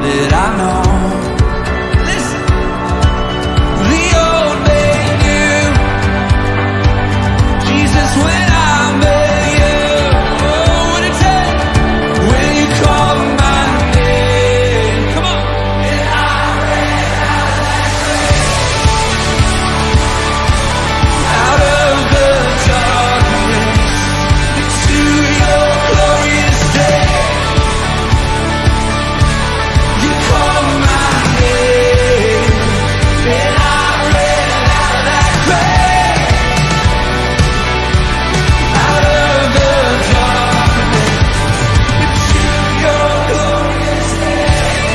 that I know. Listen, the old man knew Jesus when I met you. Oh, what a day when you called my name. Come on. And I ran out of that grave, out of the darkness, into your glorious day. You called my name, and I ran out of that grave, out of the darkness, into your glorious day.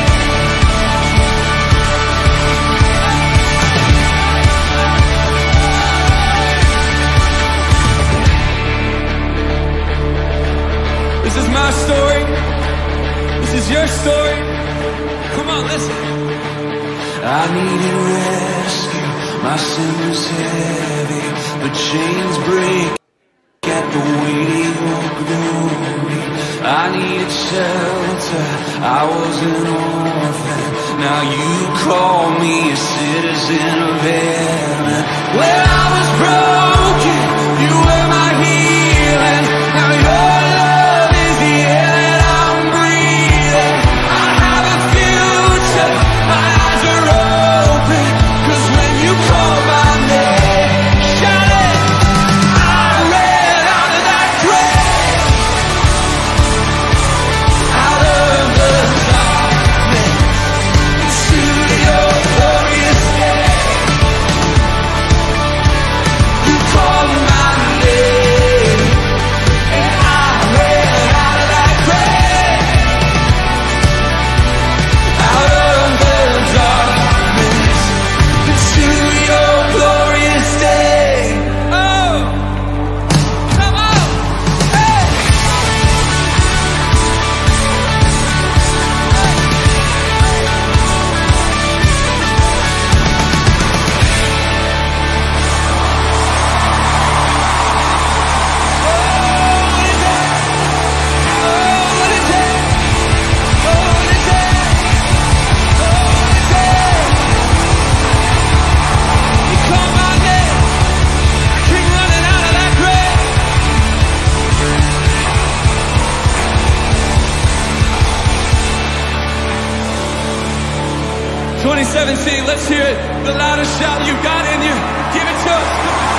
This is my story. This is your story. Come on, listen. I needed rescue. My sin was heavy, but chains break at the weight of your glory. I needed shelter. I was an orphan. Now you call me a citizen of heaven. When I was broken, you were my healing. Now your love is the air that I'm breathing. I have a future. My eyes are open. 'Cause when you call my name, shout it, I ran out of that grave, out of the darkness, into your glorious day. You called my name, and I ran out of that grave, out of the darkness, into your glorious day. Oh, come on, hey. 2017, let's hear it. The loudest shout you've got in you. Give it to us.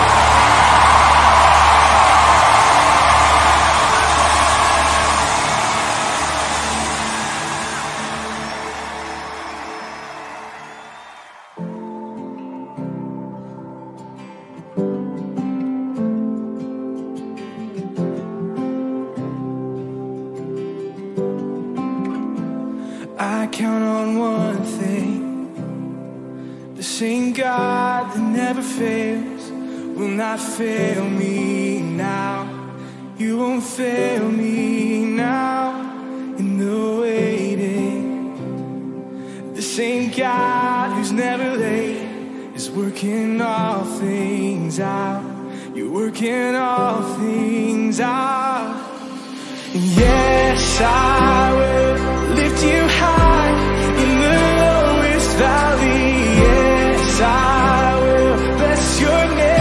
I count on one thing. The same God that never fails will not fail me now. You won't fail me now in the waiting. The same God who's never late is working all things out. You're working all things out. And yes, I will lift you high in the lowest valley. Yes, I will bless your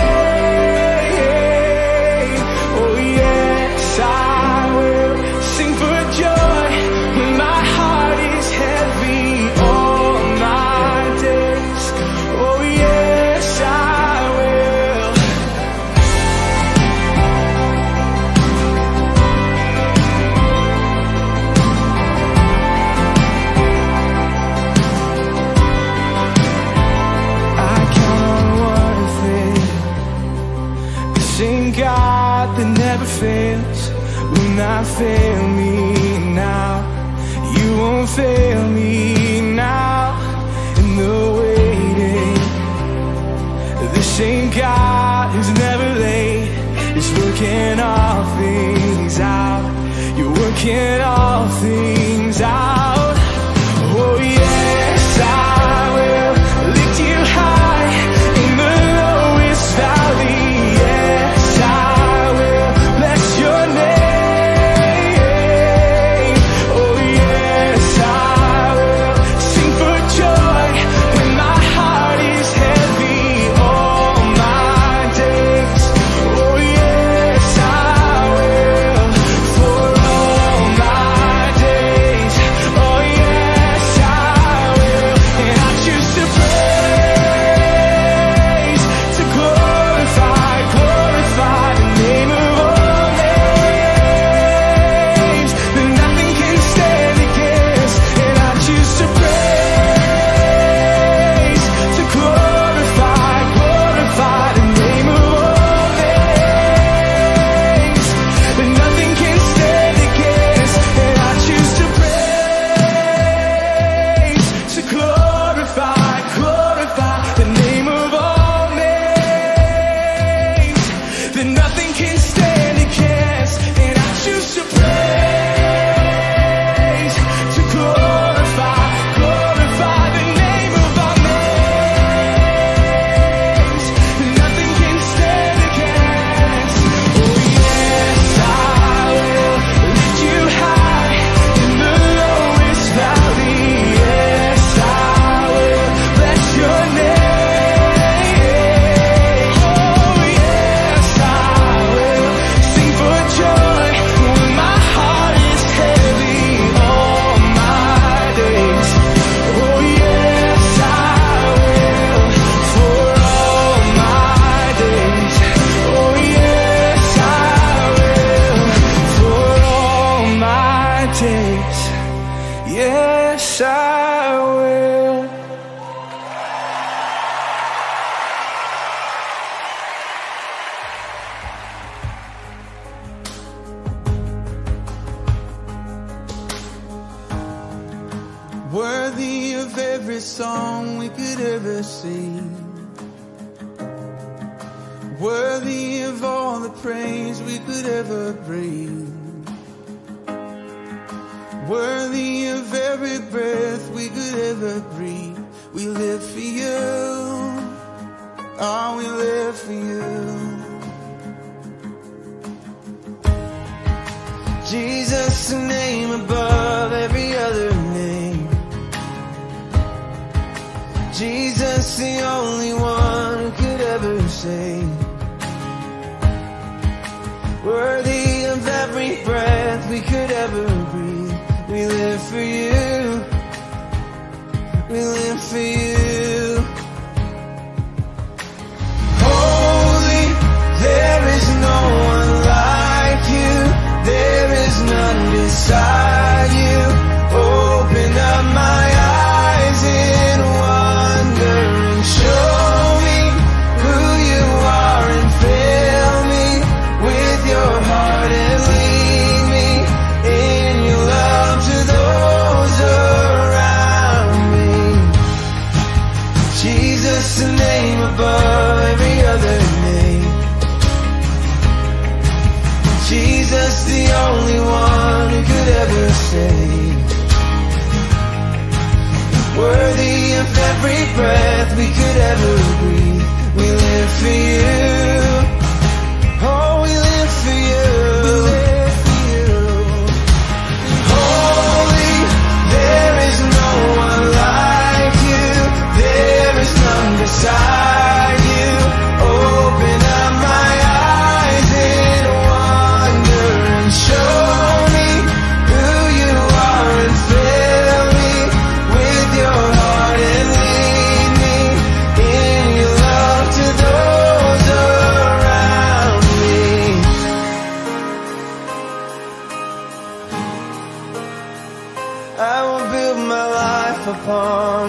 name. Oh yes, I will sing for joy when my heart is heavy all my days. Oh yes, I will. God that never fails will not fail me now. You won't fail me now in the waiting. The same God who's never late is working all things out. You're working all things out. Oh yes, I will lift you high in the lowest valley. Your name. Oh yes, I will yes, I will. Worthy of every song we could ever sing, worthy of all the praise we could ever bring, worthy of every breath we could ever breathe. We live for you, oh, we live for you. Jesus, the name above every other name. Jesus, the only one who could ever save. Worthy of every breath we could ever breathe. We live for you. We live for you. Holy, there is no one like you. There is none beside you. Open up my eyes in wonder and show me who you are, and fill me with your heart and lead me in your love to those around me. Jesus, the name above every other name. Jesus, the only one who could ever save. Worthy of every breath we could ever breathe. We live for you. Oh, we live for you. We live for you. Holy, there is no one like you. There is none beside you. Open up my eyes in wonder and show me who you are, and fill me with your heart and lead me in your love to those around me. I will build my life upon,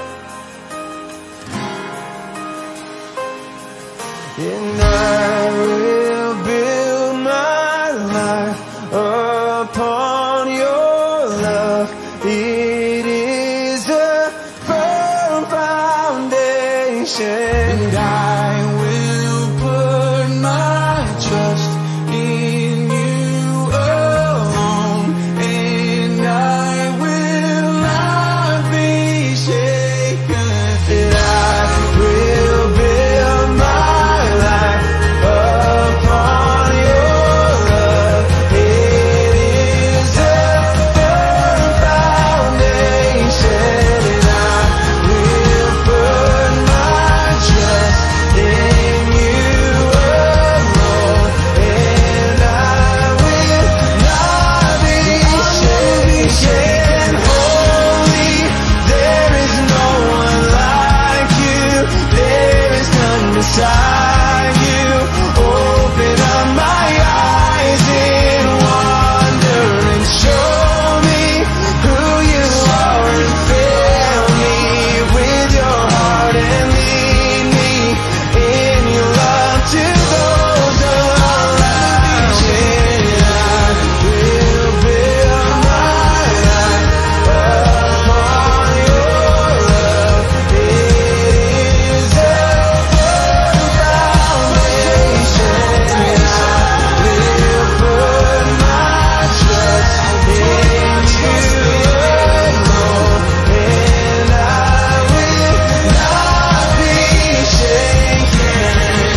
and I will build my life upon your love. It is a firm foundation, and I will put my trust in you alone, and I will not be shaken. And I will build my life upon your love. It is a firm foundation, and I will put my trust in you alone, and I will not be shaken. Holy, there is no one like you. There is none beside you. Open up my eyes in wonder and show me who you are, and fill me with your heart and lead me in your love to those around me. I will build my life upon your love. It is a firm foundation, and I will put my trust in you alone, and I will not be shaken.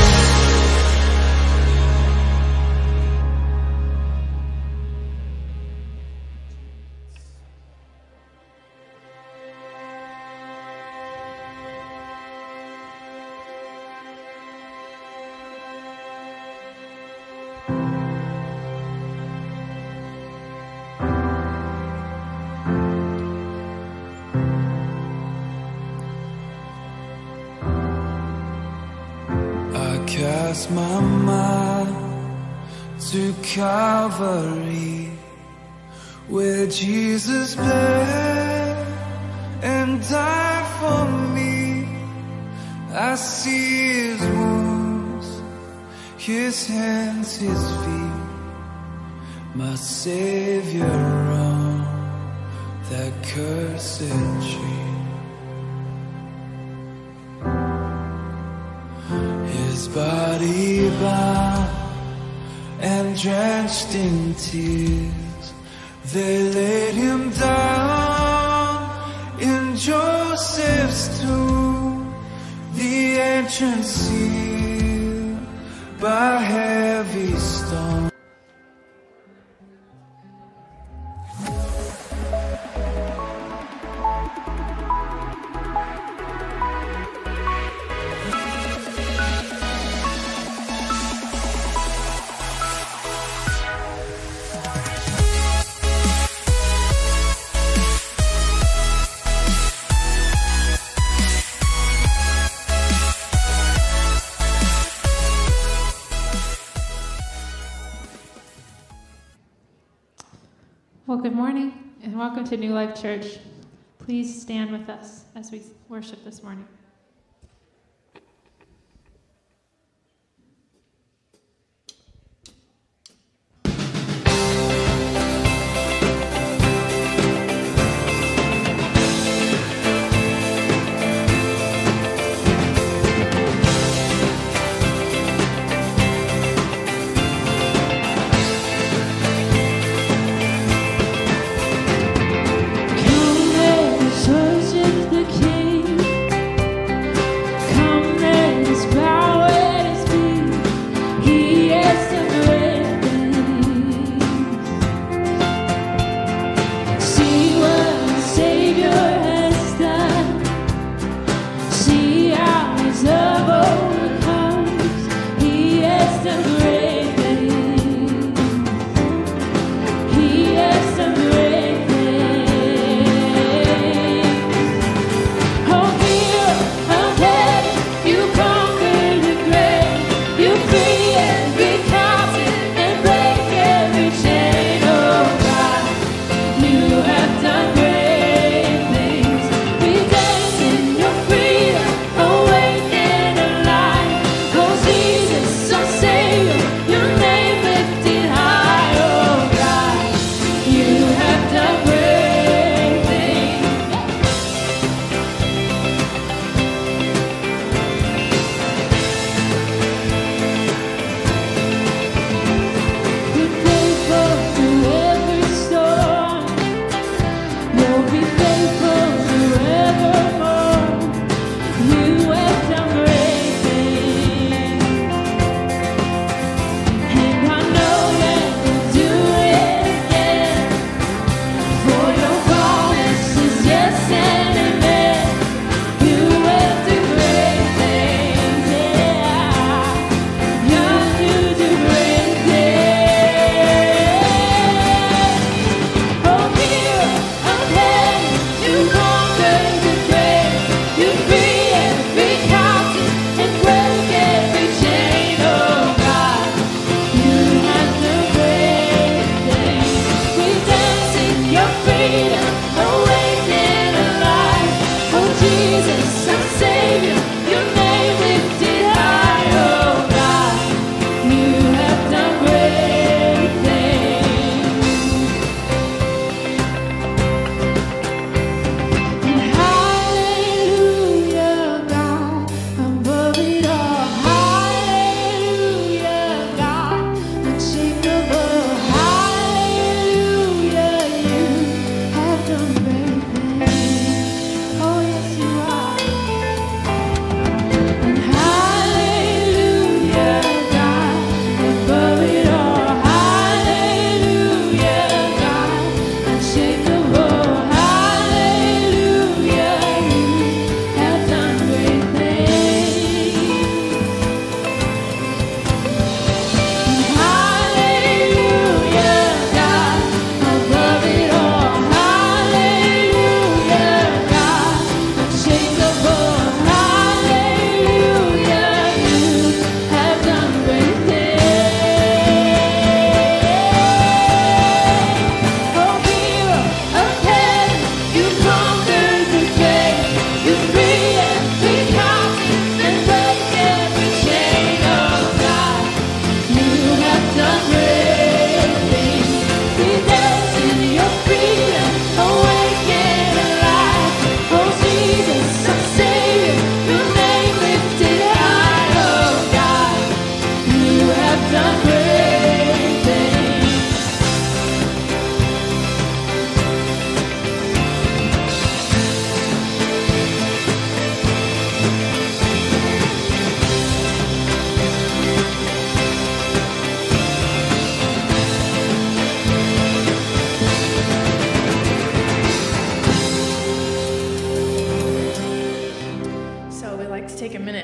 I cast my mind to Calvary, where Jesus bled died for me. I see his wounds, his hands, his feet, my Savior on that cursed tree. His body bound and drenched in tears, they laid him down in Joseph's tomb, the entrance sealed by heavy stone. Well, good morning and welcome to New Life Church. Please stand with us as we worship this morning. Worship the King.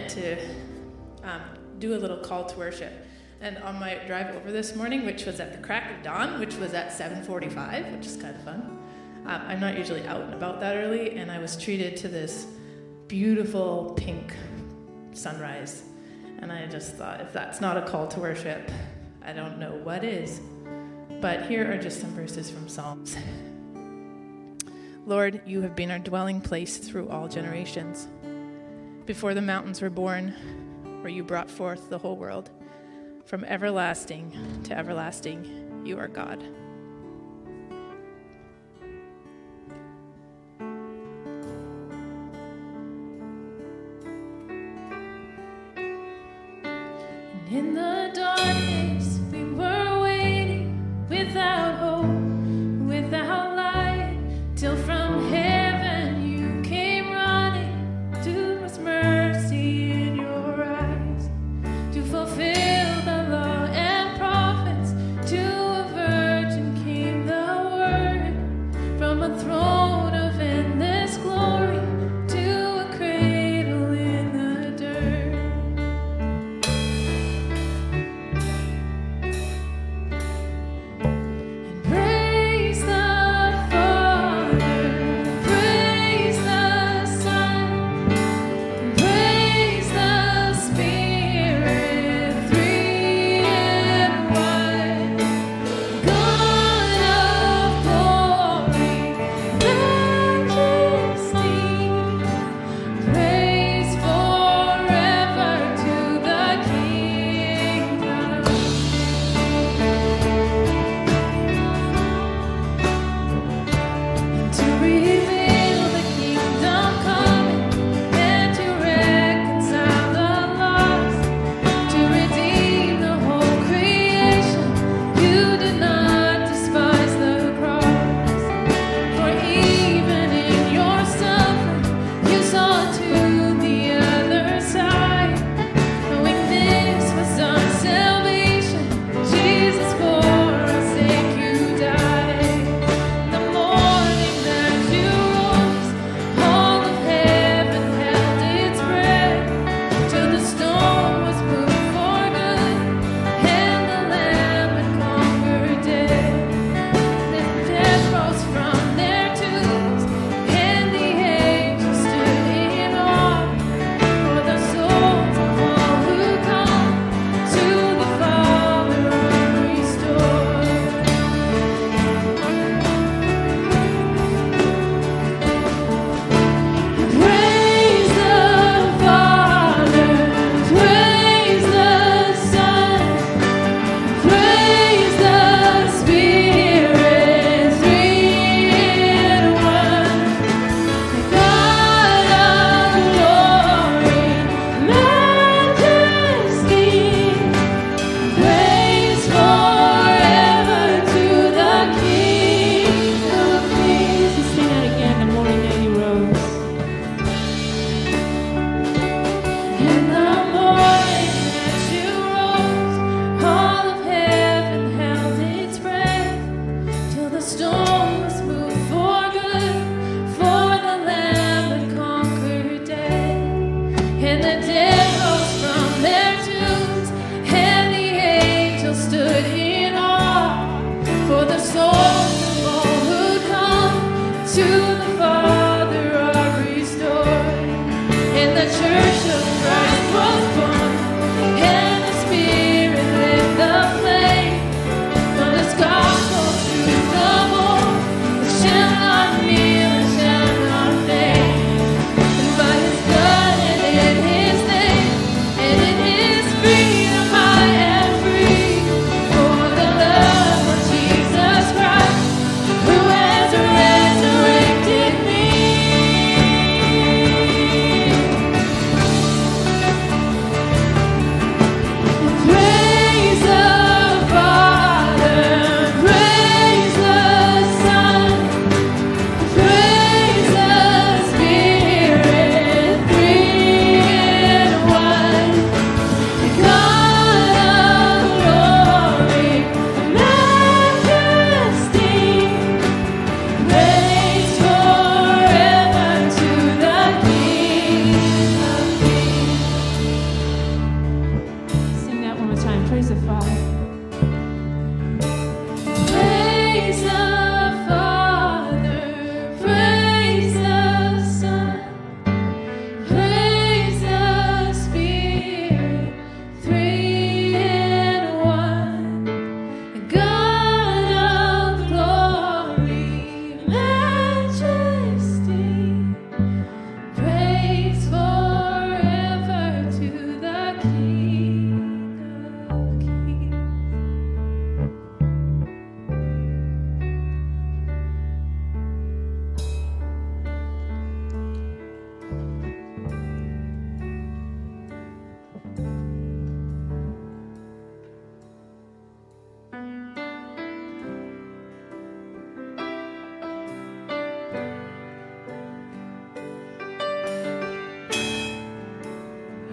wanted to do a little call to worship. And on my drive over this morning, which was at the crack of dawn, which was at 7:45, which is kind of fun. I'm not usually out and about that early, and I was treated to this beautiful pink sunrise. And I just thought, if that's not a call to worship, I don't know what is. But here are just some verses from Psalms. Lord, you have been our dwelling place through all generations. Before the mountains were born, where you brought forth the whole world, from everlasting to everlasting, you are God. And in the darkness, we were waiting without hope, without light, till from heaven you came running to us mercy in your eyes, to fulfill the law and prophets. To a virgin came the word, from a throne of endless glory to a cradle in the dirt.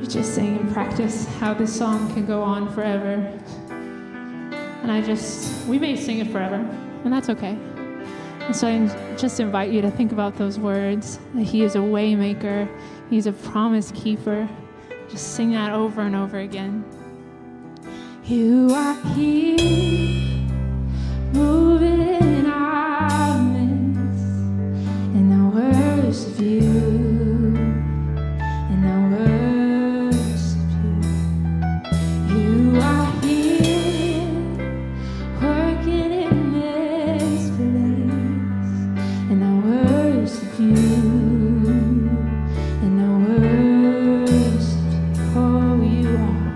We just sang and practice how this song can go on forever. And we may sing it forever, and that's okay. And so I just invite you to think about those words, that He is a way maker, He's a promise keeper. Just sing that over and over again. You are here, moving in our midst, and I worship you, and I worship you. You are here, working in this place, and I worship you, and I worship you. Oh, you are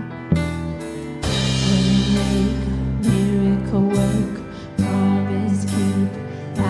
miracle work, promise keep.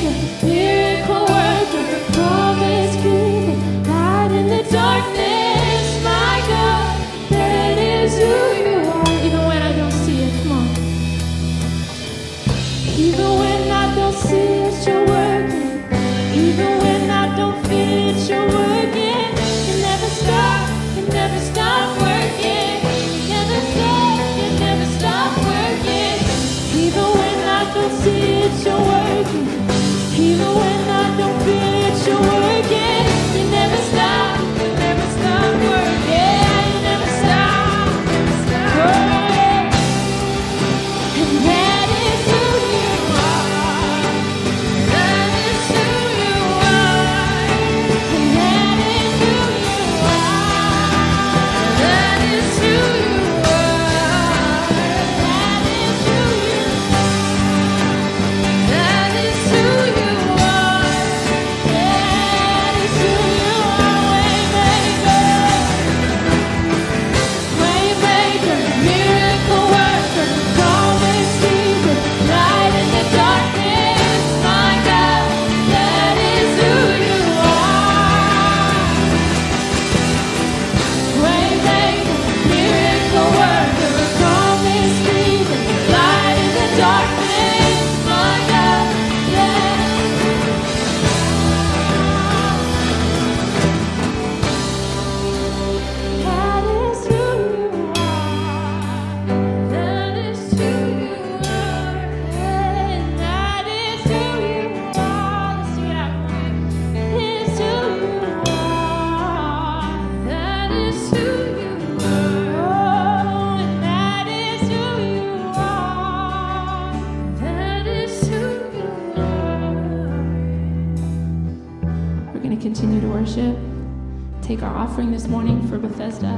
continue to worship, take our offering this morning for Bethesda.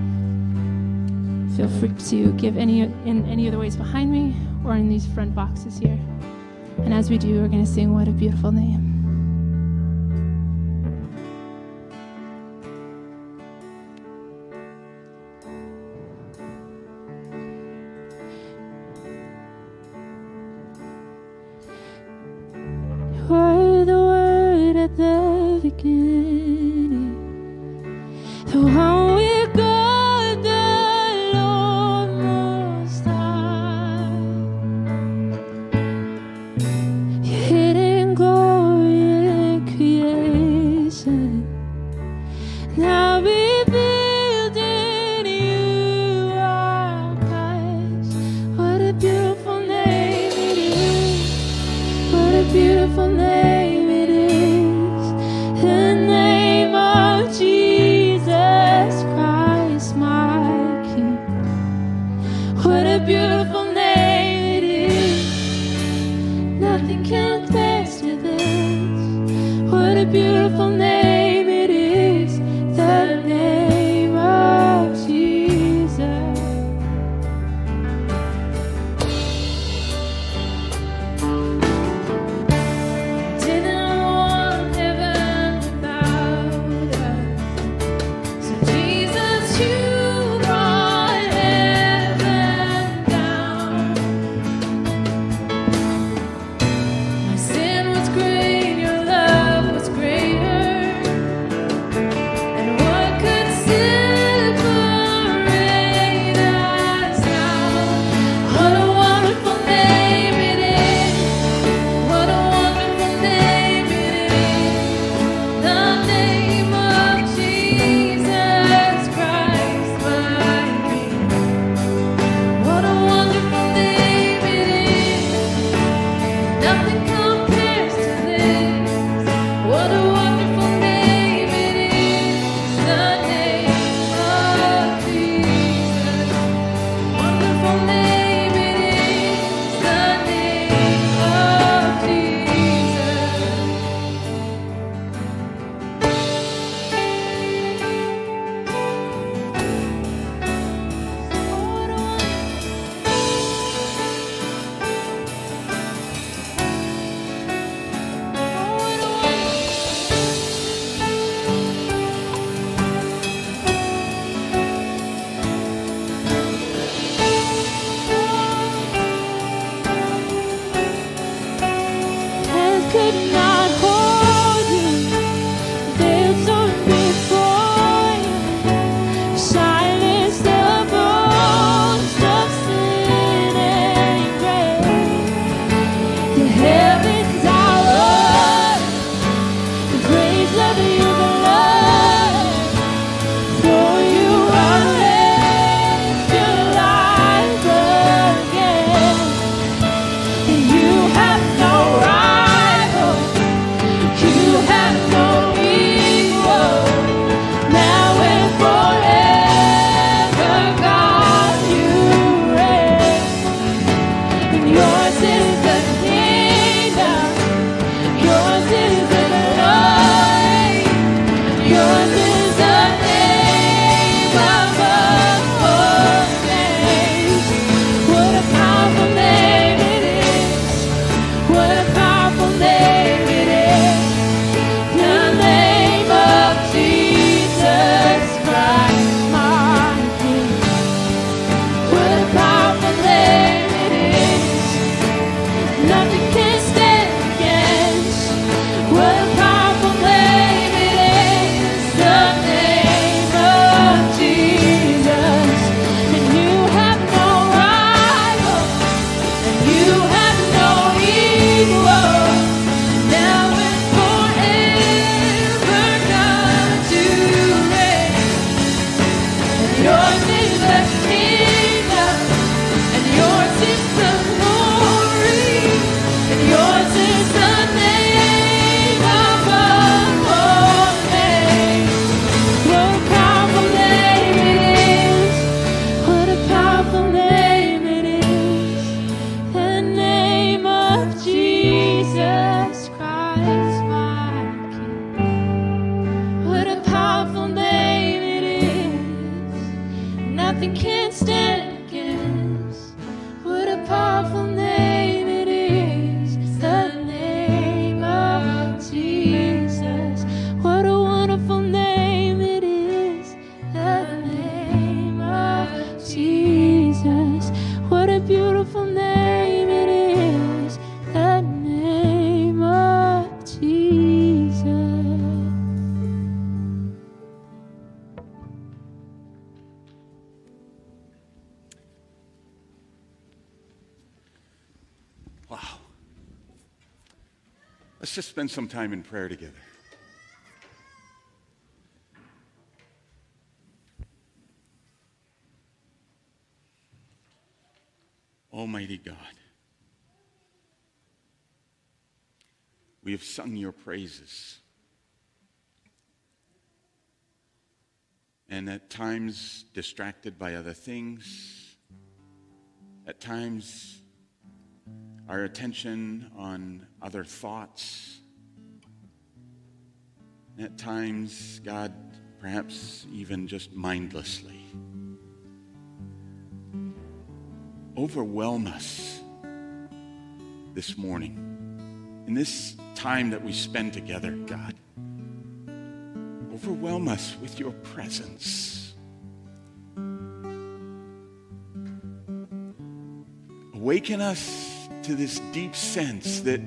Feel free to give in any of the ways behind me or in these front boxes here. And as we do, we're going to sing What a Beautiful Name. Were the Word at the beginning, the one with God, the Lord Most High. Your hidden glory in creation, now revealed in you are Christ. What a beautiful name it is! What a beautiful name it is, the name of Jesus Christ, my King. What a beautiful name it is, nothing compares to this. What a beautiful name it is, the name of Jesus. Didn't want heaven without us, so Jesus, you brought heaven down. My sin was great, your love was greater. could not hold you. There's some before you. Silence the bones of sin and grave. The heavens are open. The praise of you, the Lord. For you are raised to life again. And you have no rival. You have no equal. Now and forever, God, you reign. And yours is the kingdom. Yours is the glory. Yours is the name above all names. What a powerful name it is. What a powerful name it is. The name of Jesus Christ, my King. What a powerful name it is. Nothing can stand against. What a powerful name it is. The name of Jesus. And you have no rival. And you have no equal. Now and forever, God, you reign. And yours is the kingdom. And yours is the glory. And yours is the name above all names. What a powerful name it is. What a powerful name it is. The name of Jesus Christ, my King. What a powerful name it is. Nothing can stand against. What a powerful name it is. The name of Jesus. What a wonderful name it is. The name of Jesus. What a beautiful name it is. The name of Jesus. Wow. Let's just spend some time in prayer together. Almighty God, we have sung your praises. And at times distracted by other things, at times our attention on other thoughts, and at times, God, perhaps even just mindlessly. Overwhelm us this morning. In this time that we spend together, God, overwhelm us with your presence. Awaken us to this deep sense that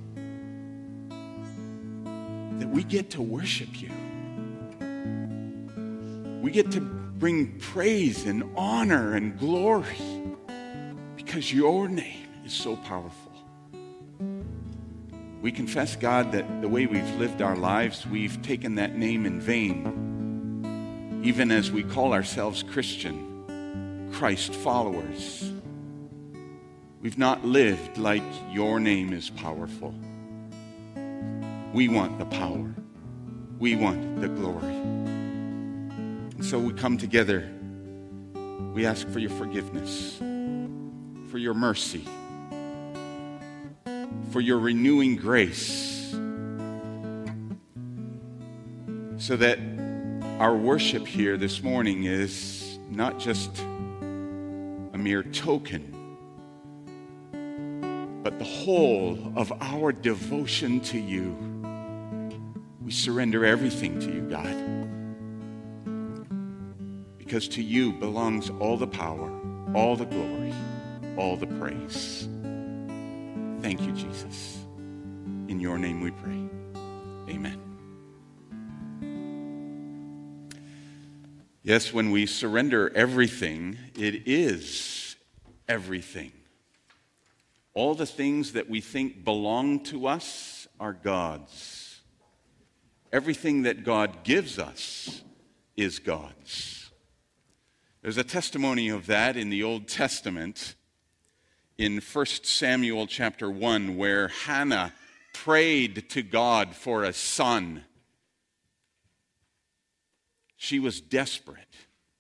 we get to worship you. We get to bring praise and honor and glory because your name is so powerful. We confess, God, that the way we've lived our lives, we've taken that name in vain. Even as we call ourselves Christian, Christ followers, we've not lived like your name is powerful. We want the power. We want the glory. And so we come together. We ask for your forgiveness, for your mercy, for your renewing grace, so that our worship here this morning is not just a mere token, but the whole of our devotion to you. We surrender everything to you, God, because to you belongs all the power, all the glory, all the praise. Thank you, Jesus. In your your name we pray. Amen. Yes, when we surrender everything, it is everything. All the things that we think belong to us are God's. Everything that God gives us is God's. There's a testimony of that in the Old Testament in 1 Samuel chapter 1, where Hannah prayed to God for a son. She was desperate.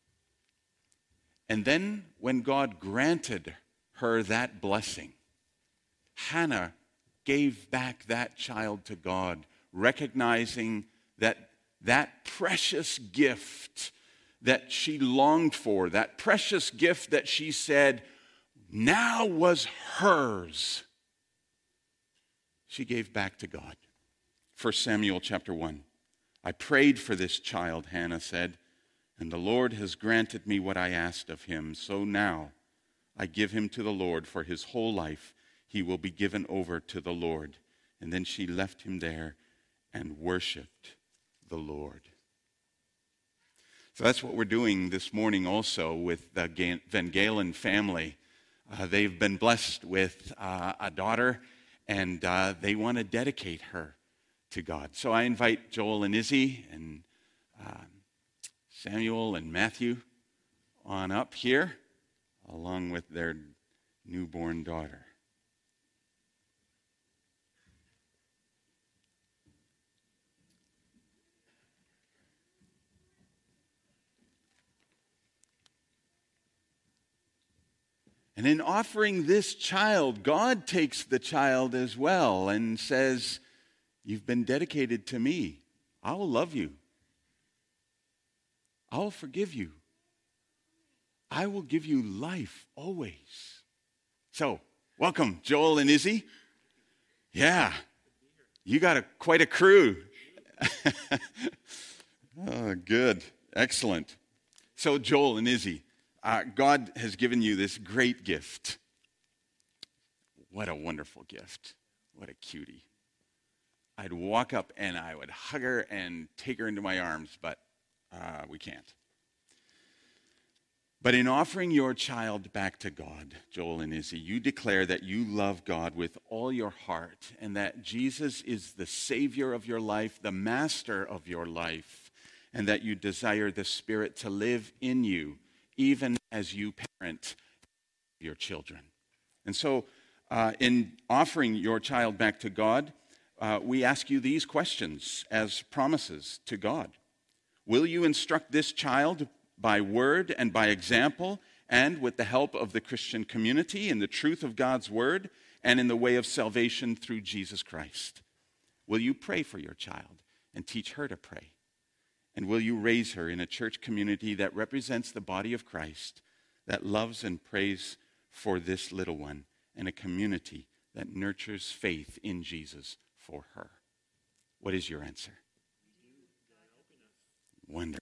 And then when God granted her that blessing, Hannah gave back that child to God, recognizing that that precious gift that she longed for, that precious gift that she said now was hers, she gave back to God. 1 Samuel chapter 1. I prayed for this child, Hannah said, and the Lord has granted me what I asked of him. So now I give him to the Lord. For his whole life he will be given over to the Lord. And then she left him there and worshiped the Lord. So that's what we're doing this morning also with the Van Galen family. They've been blessed with a daughter, and they want to dedicate her to God. So I invite Joel and Izzy and Samuel and Matthew on up here, along with their newborn daughter. And in offering this child, God takes the child as well and says, you've been dedicated to me. I will love you. I will forgive you. I will give you life always. So, welcome, Joel and Izzy. Yeah, you got quite a crew. Oh, good. Excellent. So, Joel and Izzy, God has given you this great gift. What a wonderful gift. What a cutie. I'd walk up and I would hug her and take her into my arms, but we can't. But in offering your child back to God, Joel and Izzy, you declare that you love God with all your heart and that Jesus is the Savior of your life, the Master of your life, and that you desire the Spirit to live in you even as you parent your children. And so in offering your child back to God, we ask you these questions as promises to God. Will you instruct this child by word and by example and with the help of the Christian community in the truth of God's word and in the way of salvation through Jesus Christ? Will you pray for your child and teach her to pray? And will you raise her in a church community that represents the body of Christ, that loves and prays for this little one, and a community that nurtures faith in Jesus for her? What is your answer? Wonderful.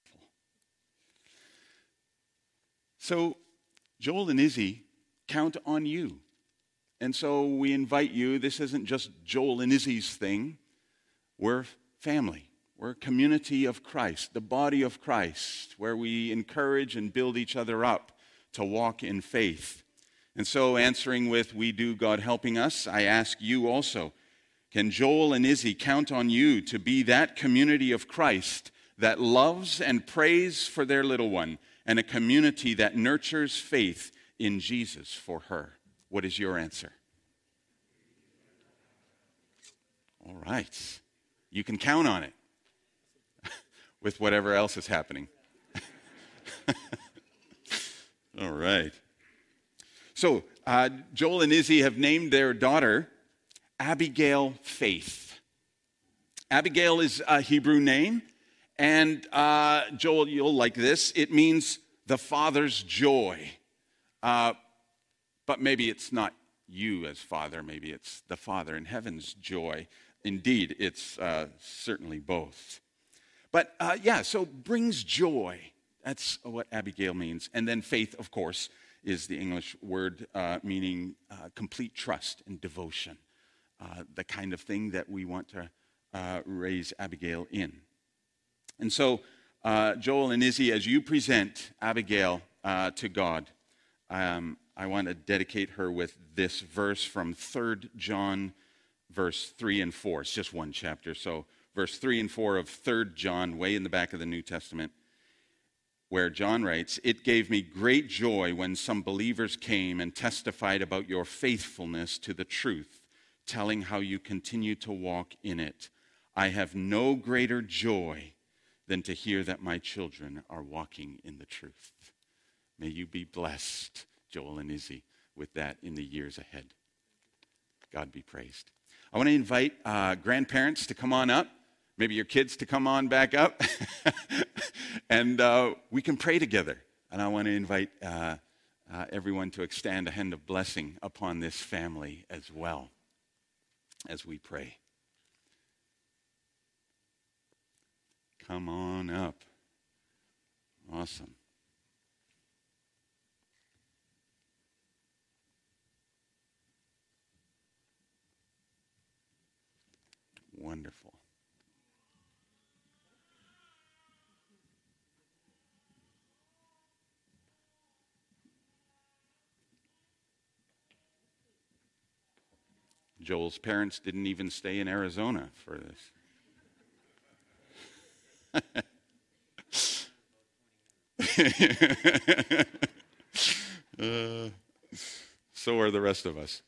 So, Joel and Izzy count on you. And so we invite you. This isn't just Joel and Izzy's thing. We're family. We're a community of Christ, the body of Christ, where we encourage and build each other up to walk in faith. And so, answering with, we do, God helping us, I ask you also, can Joel and Izzy count on you to be that community of Christ that loves and prays for their little one, and a community that nurtures faith in Jesus for her? What is your answer? All right. You can count on it with whatever else is happening. All right. So, Joel and Izzy have named their daughter Abigail Faith. Abigail is a Hebrew name, and Joel, you'll like this. It means the Father's joy. But maybe it's not you as Father. Maybe it's the Father in heaven's joy. Indeed, it's certainly both. But so brings joy. That's what Abigail means. And then faith, of course, is the English word meaning complete trust and devotion. the kind of thing that we want to raise Abigail in. And so, Joel and Izzy, as you present Abigail to God, I want to dedicate her with this verse from 3 John, verse 3 and 4. It's just one chapter, so verse 3 and 4 of 3 John, way in the back of the New Testament, where John writes, "It gave me great joy when some believers came and testified about your faithfulness to the truth, telling how you continue to walk in it. I have no greater joy than to hear that my children are walking in the truth." May you be blessed, Joel and Izzy, with that in the years ahead. God be praised. I want to invite grandparents to come on up, maybe your kids to come on back up, and we can pray together. And I want to invite everyone to extend a hand of blessing upon this family as well as we pray. Come on up. Awesome. Wonderful. Joel's parents didn't even stay in Arizona for this. So are the rest of us.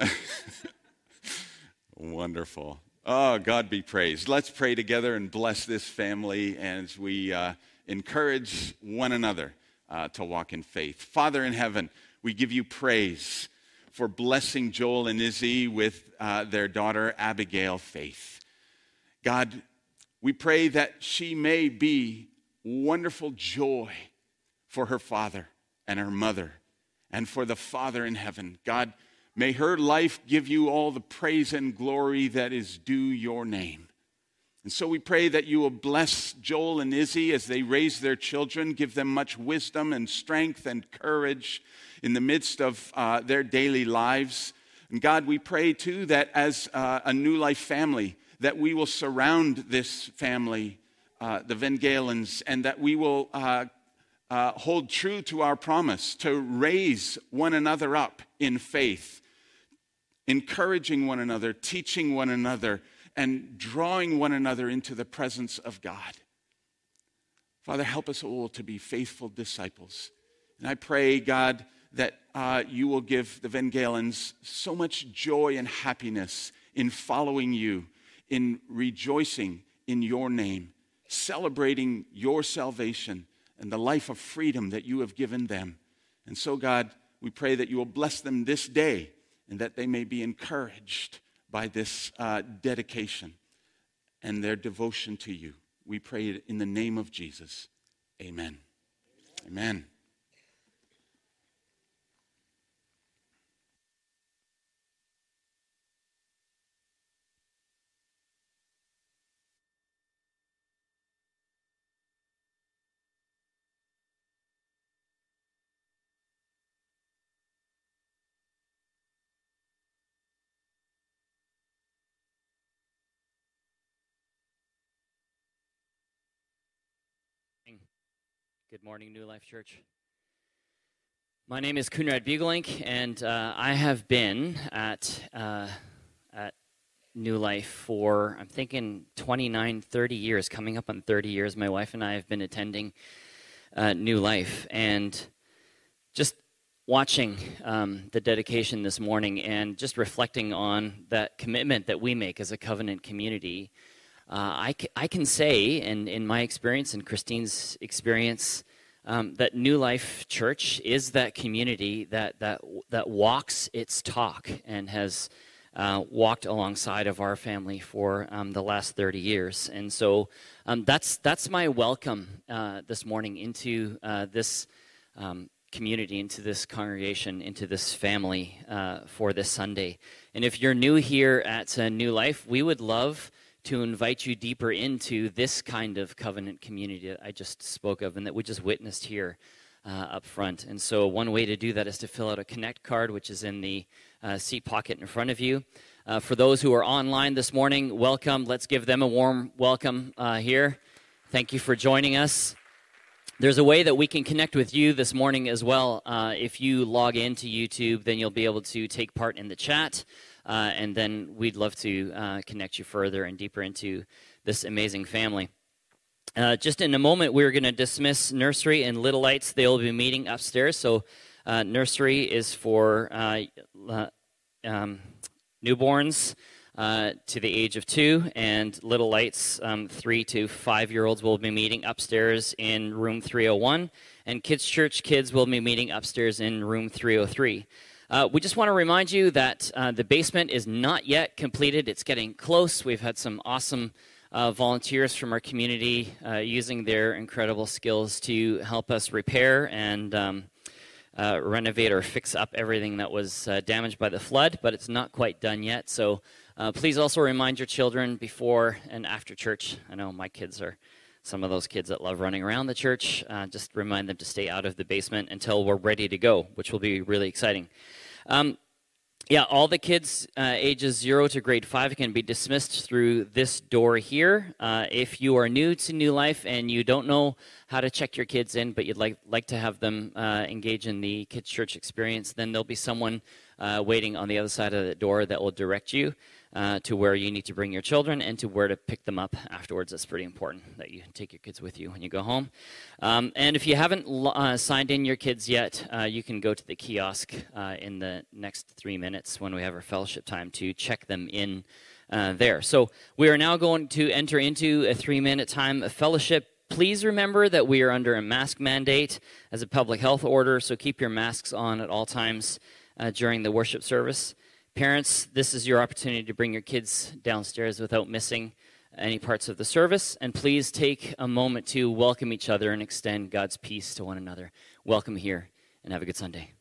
Wonderful. Oh, God be praised. Let's pray together and bless this family as we encourage one another to walk in faith. Father in heaven, we give you praise for blessing Joel and Izzy with their daughter Abigail Faith. God, we pray that she may be wonderful joy for her father and her mother and for the Father in heaven. God, may her life give you all the praise and glory that is due your name. And so we pray that you will bless Joel and Izzy as they raise their children, give them much wisdom and strength and courage in the midst of their daily lives. And God, we pray too that as a New Life family, that we will surround this family, the Van Galens, and that we will hold true to our promise to raise one another up in faith, encouraging one another, teaching one another, and drawing one another into the presence of God. Father, help us all to be faithful disciples. And I pray, God, that you will give the Van Galens so much joy and happiness in following you, in rejoicing in your name, celebrating your salvation and the life of freedom that you have given them. And so, God, we pray that you will bless them this day and that they may be encouraged by this dedication and their devotion to you. We pray it in the name of Jesus. Amen. Amen. Good morning, New Life Church. My name is Kunrad Bugolink, and I have been at New Life for, I'm thinking, 29, 30 years, coming up on 30 years. My wife and I have been attending New Life, and just watching the dedication this morning and just reflecting on that commitment that we make as a covenant community, I can say, and in my experience and Christine's experience, that New Life Church is that community that walks its talk and has walked alongside of our family for the last 30 years. And so that's my welcome this morning into this community, into this congregation, into this family for this Sunday. And if you're new here at New Life, we would love to invite you deeper into this kind of covenant community that I just spoke of and that we just witnessed here up front. And so one way to do that is to fill out a Connect card, which is in the seat pocket in front of you. For those who are online this morning, welcome. Let's give them a warm welcome here. Thank you for joining us. There's a way that we can connect with you this morning as well. If you log into YouTube, then you'll be able to take part in the chat, and then we'd love to connect you further and deeper into this amazing family. Just in a moment, we're going to dismiss nursery and Little Lights. They will be meeting upstairs. So nursery is for newborns to the age of 2, and Little Lights, 3 to 5-year-olds will be meeting upstairs in room 301, and Kids Church kids will be meeting upstairs in room 303. We just want to remind you that the basement is not yet completed. It's getting close. We've had some awesome volunteers from our community using their incredible skills to help us repair and renovate or fix up everything that was damaged by the flood, but it's not quite done yet. So please also remind your children before and after church. I know my kids are some of those kids that love running around the church. Just remind them to stay out of the basement until we're ready to go, which will be really exciting. Yeah, all the kids ages 0 to grade 5 can be dismissed through this door here. If you are new to New Life and you don't know how to check your kids in, but you'd like to have them engage in the Kids Church experience, then there'll be someone waiting on the other side of the door that will direct you to where you need to bring your children and to where to pick them up afterwards. That's pretty important that you take your kids with you when you go home. And if you haven't signed in your kids yet, you can go to the kiosk in the next 3 minutes when we have our fellowship time to check them in there. So we are now going to enter into a 3-minute time of fellowship. Please remember that we are under a mask mandate as a public health order, so keep your masks on at all times during the worship service. Parents, this is your opportunity to bring your kids downstairs without missing any parts of the service. And please take a moment to welcome each other and extend God's peace to one another. Welcome here, and have a good Sunday.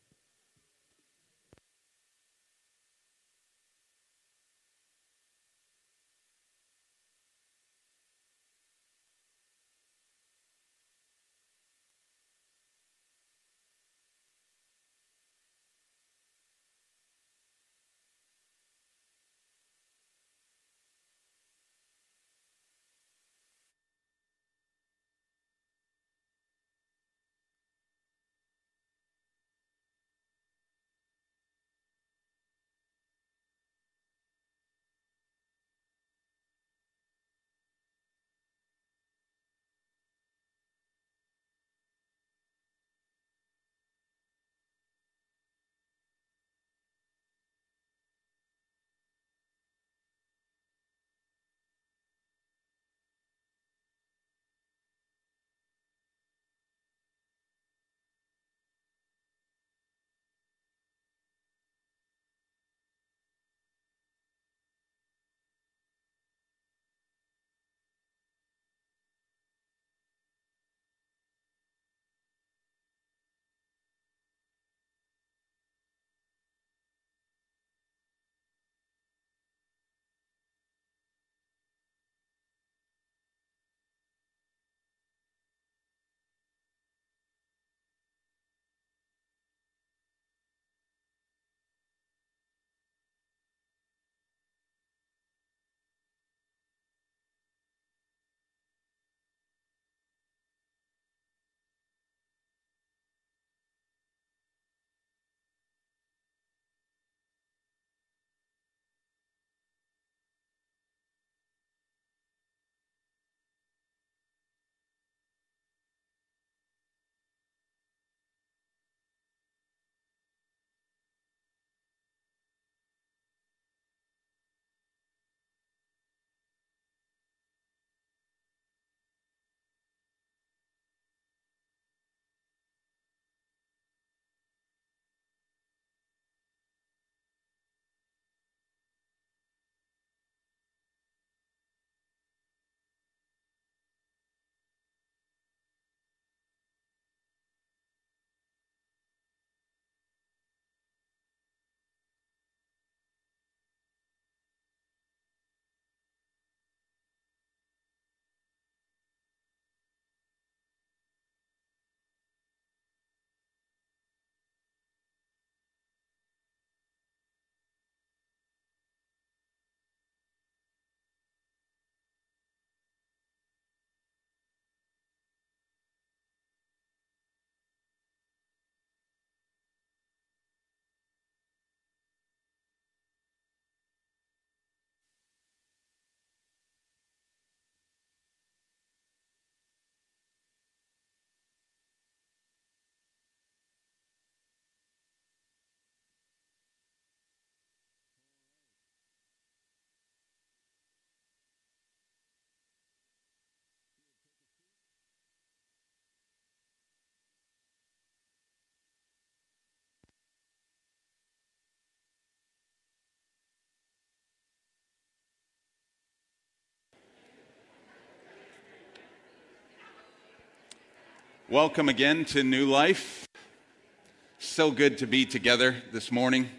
Welcome again to New Life. So good to be together this morning.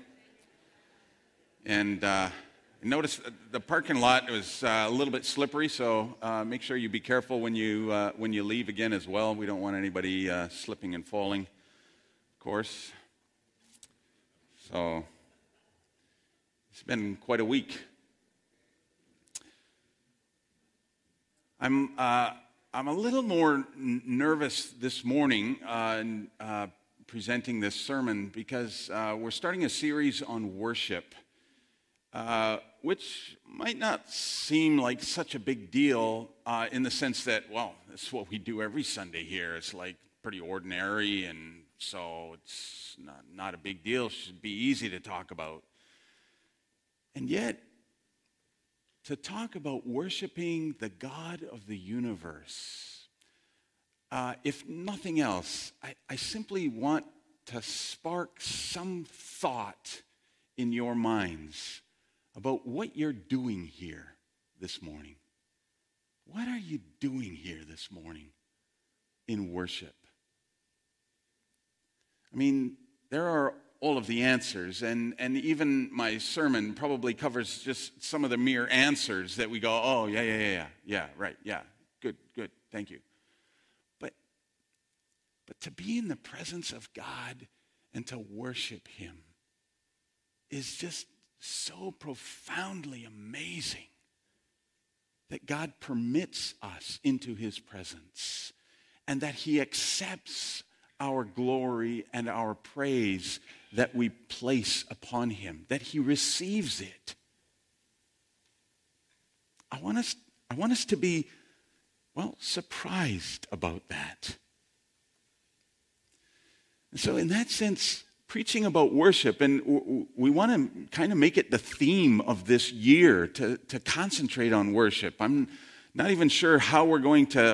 And notice the parking lot was a little bit slippery, so make sure you be careful when you leave again as well. We don't want anybody slipping and falling, of course. So it's been quite a week. I'm a little more nervous this morning presenting this sermon because we're starting a series on worship, which might not seem like such a big deal in the sense that, well, that's what we do every Sunday here. It's like pretty ordinary, and so it's not a big deal. It should be easy to talk about. And yet, to talk about worshiping the God of the universe, if nothing else, I simply want to spark some thought in your minds about what you're doing here this morning. What are you doing here this morning in worship? I mean, there are all of the answers, and even my sermon probably covers just some of the mere answers that we go, oh, yeah, right, yeah, good, thank you. But to be in the presence of God and to worship Him is just so profoundly amazing that God permits us into His presence and that He accepts our glory and our praise that we place upon Him, that He receives it. I want us to be, well, surprised about that. And so in that sense, preaching about worship, and we want to kind of make it the theme of this year, to concentrate on worship. I'm not even sure how we're going to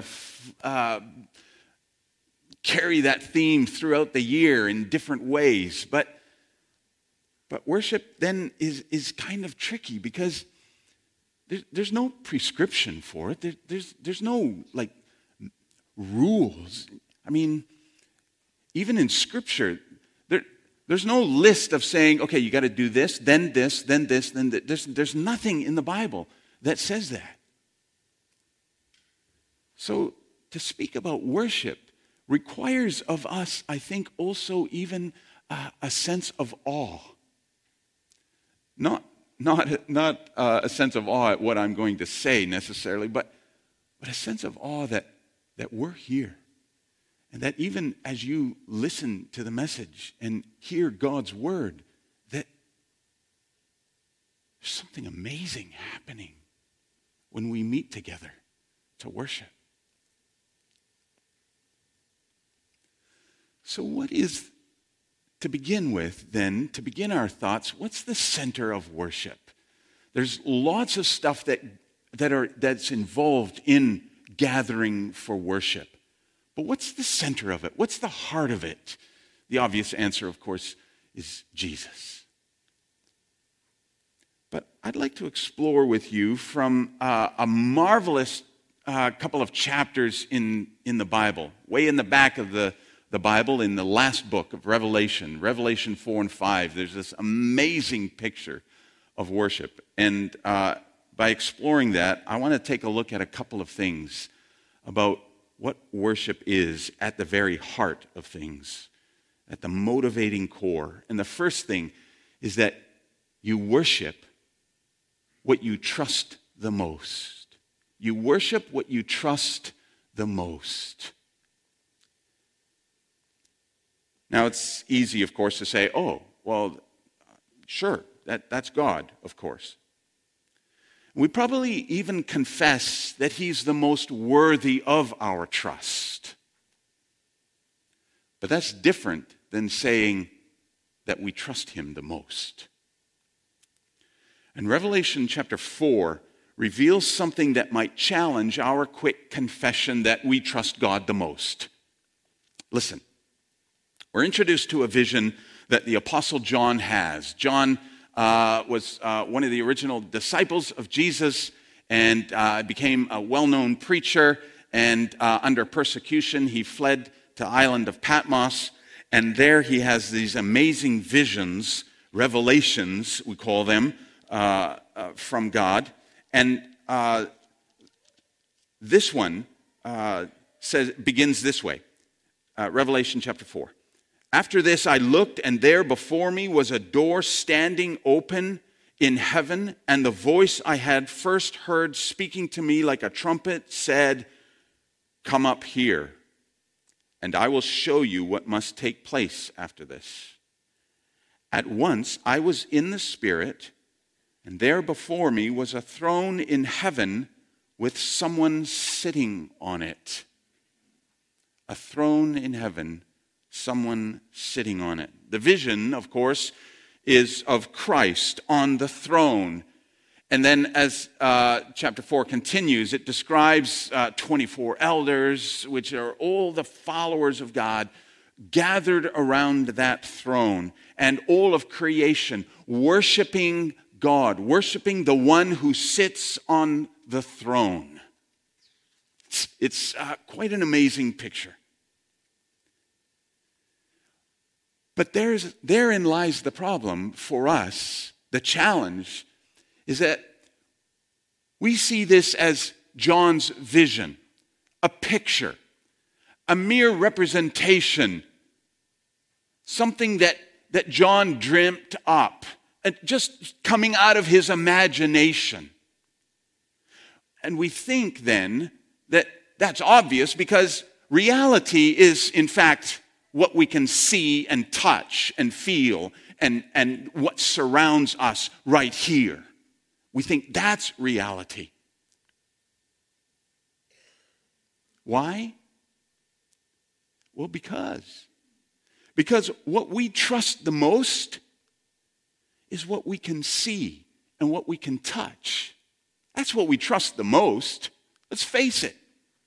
carry that theme throughout the year in different ways. But worship then is kind of tricky because there's no prescription for it. There's no like rules. I mean, even in Scripture, there's no list of saying, okay, you got to do this, then this, then this, then this. There's nothing in the Bible that says that. So to speak about worship requires of us, I think, also even a sense of awe. Not a sense of awe at what I'm going to say necessarily, but a sense of awe that we're here. And that even as you listen to the message and hear God's word, that there's something amazing happening when we meet together to worship. So what is, to begin with then, to begin our thoughts, what's the center of worship? There's lots of stuff that's involved in gathering for worship. But what's the center of it? What's the heart of it? The obvious answer, of course, is Jesus. But I'd like to explore with you from a marvelous couple of chapters in the Bible, way in the back of the Bible, in the last book of Revelation 4 and 5. There's this amazing picture of worship. And by exploring that, I want to take a look at a couple of things about what worship is at the very heart of things, at the motivating core. And the first thing is that you worship what you trust the most. You worship what you trust the most. Now, it's easy, of course, to say, oh, well, sure, that's God, of course. We probably even confess that He's the most worthy of our trust. But that's different than saying that we trust Him the most. And Revelation chapter 4 reveals something that might challenge our quick confession that we trust God the most. Listen, we're introduced to a vision that the Apostle John has. John was one of the original disciples of Jesus and became a well-known preacher. And under persecution, he fled to island of Patmos, and there he has these amazing visions, revelations, we call them, from God. And this one begins this way, Revelation chapter 4. After this I looked, and there before me was a door standing open in heaven, and the voice I had first heard speaking to me like a trumpet said, "Come up here, and I will show you what must take place after this." At once I was in the Spirit, and there before me was a throne in heaven with someone sitting on it. A throne in heaven, someone sitting on it. The vision, of course, is of Christ on the throne. And then as chapter 4 continues, it describes 24 elders, which are all the followers of God, gathered around that throne, and all of creation worshiping God, worshiping the one who sits on the throne. It's quite an amazing picture. But therein lies the problem for us. The challenge is that we see this as John's vision, a picture, a mere representation, something that John dreamt up, just coming out of his imagination. And we think then that that's obvious because reality is, in fact, what we can see and touch and feel and what surrounds us right here. We think that's reality. Why? Well, because what we trust the most is what we can see and what we can touch. That's what we trust the most. Let's face it.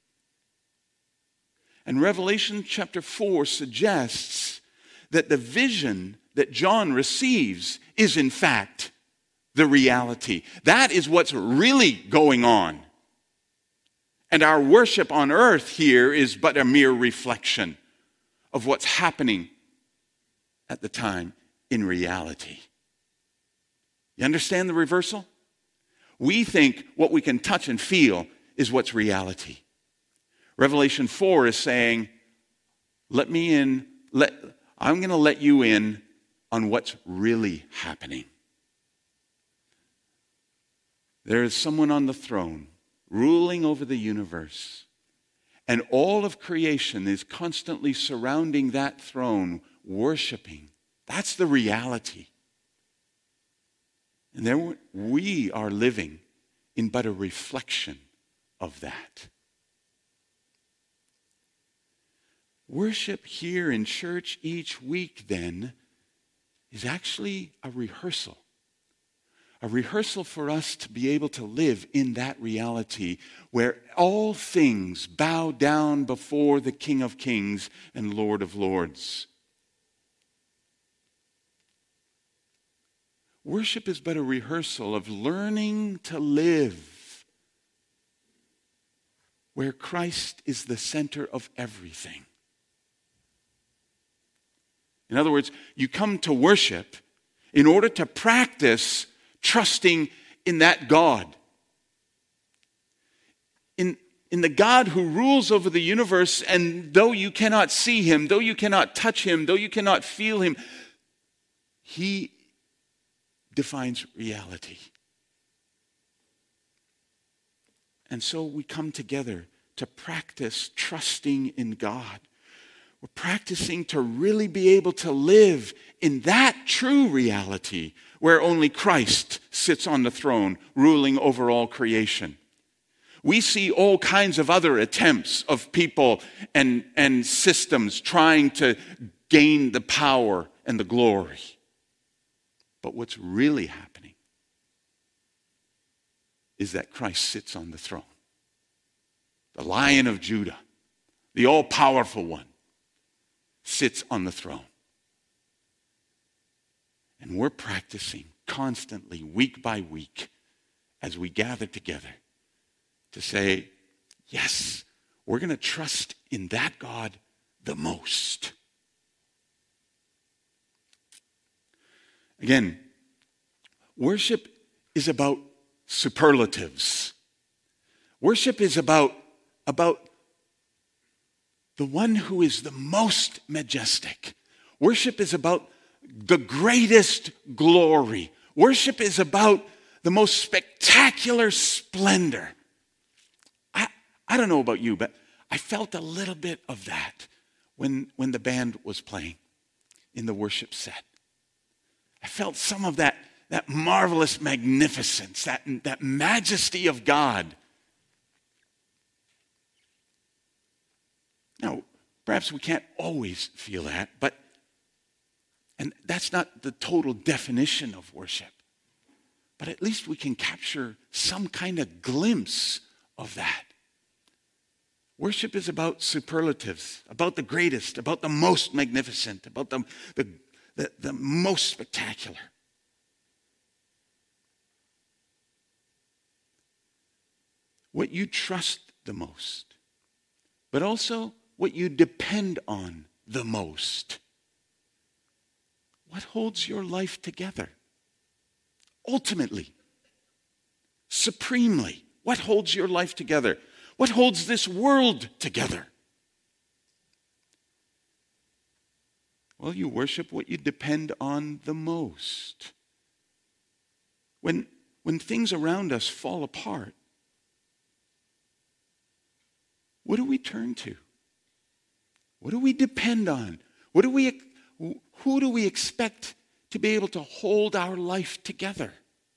And Revelation chapter 4 suggests that the vision that John receives is in fact the reality. That is what's really going on. And our worship on earth here is but a mere reflection of what's happening at the time in reality. You understand the reversal? We think what we can touch and feel is what's reality. Revelation 4 is saying, let me in, I'm going to let you in on what's really happening. There is someone on the throne ruling over the universe, and all of creation is constantly surrounding that throne, worshiping. That's the reality. And then we are living in but a reflection of that. Worship here in church each week, then, is actually a rehearsal for us to be able to live in that reality where all things bow down before the King of Kings and Lord of Lords. Worship is but a rehearsal of learning to live where Christ is the center of everything. In other words, you come to worship in order to practice trusting in that God. In the God who rules over the universe, and though you cannot see him, though you cannot touch him, though you cannot feel him, he defines reality. And so we come together to practice trusting in God. We're practicing to really be able to live in that true reality where only Christ sits on the throne, ruling over all creation. We see all kinds of other attempts of people and systems trying to gain the power and the glory. But what's really happening is that Christ sits on the throne. The Lion of Judah, the all-powerful one, sits on the throne. And we're practicing constantly, week by week, as we gather together to say, yes, we're going to trust in that God the most. Again, worship is about superlatives. Worship is about the one who is the most majestic. Worship is about the greatest glory. Worship is about the most spectacular splendor. I don't know about you, but I felt a little bit of that when the band was playing in the worship set. I felt some of that marvelous magnificence, that majesty of God. Now, perhaps we can't always feel that, and that's not the total definition of worship. But at least we can capture some kind of glimpse of that. Worship is about superlatives, about the greatest, about the most magnificent, about the most spectacular. What you trust the most, but also what you depend on the most. What holds your life together? Ultimately, supremely, what holds your life together? What holds this world together? Well, you worship what you depend on the most. When things around us fall apart, what do we turn to? What do we depend on? Who do we expect to be able to hold our life together?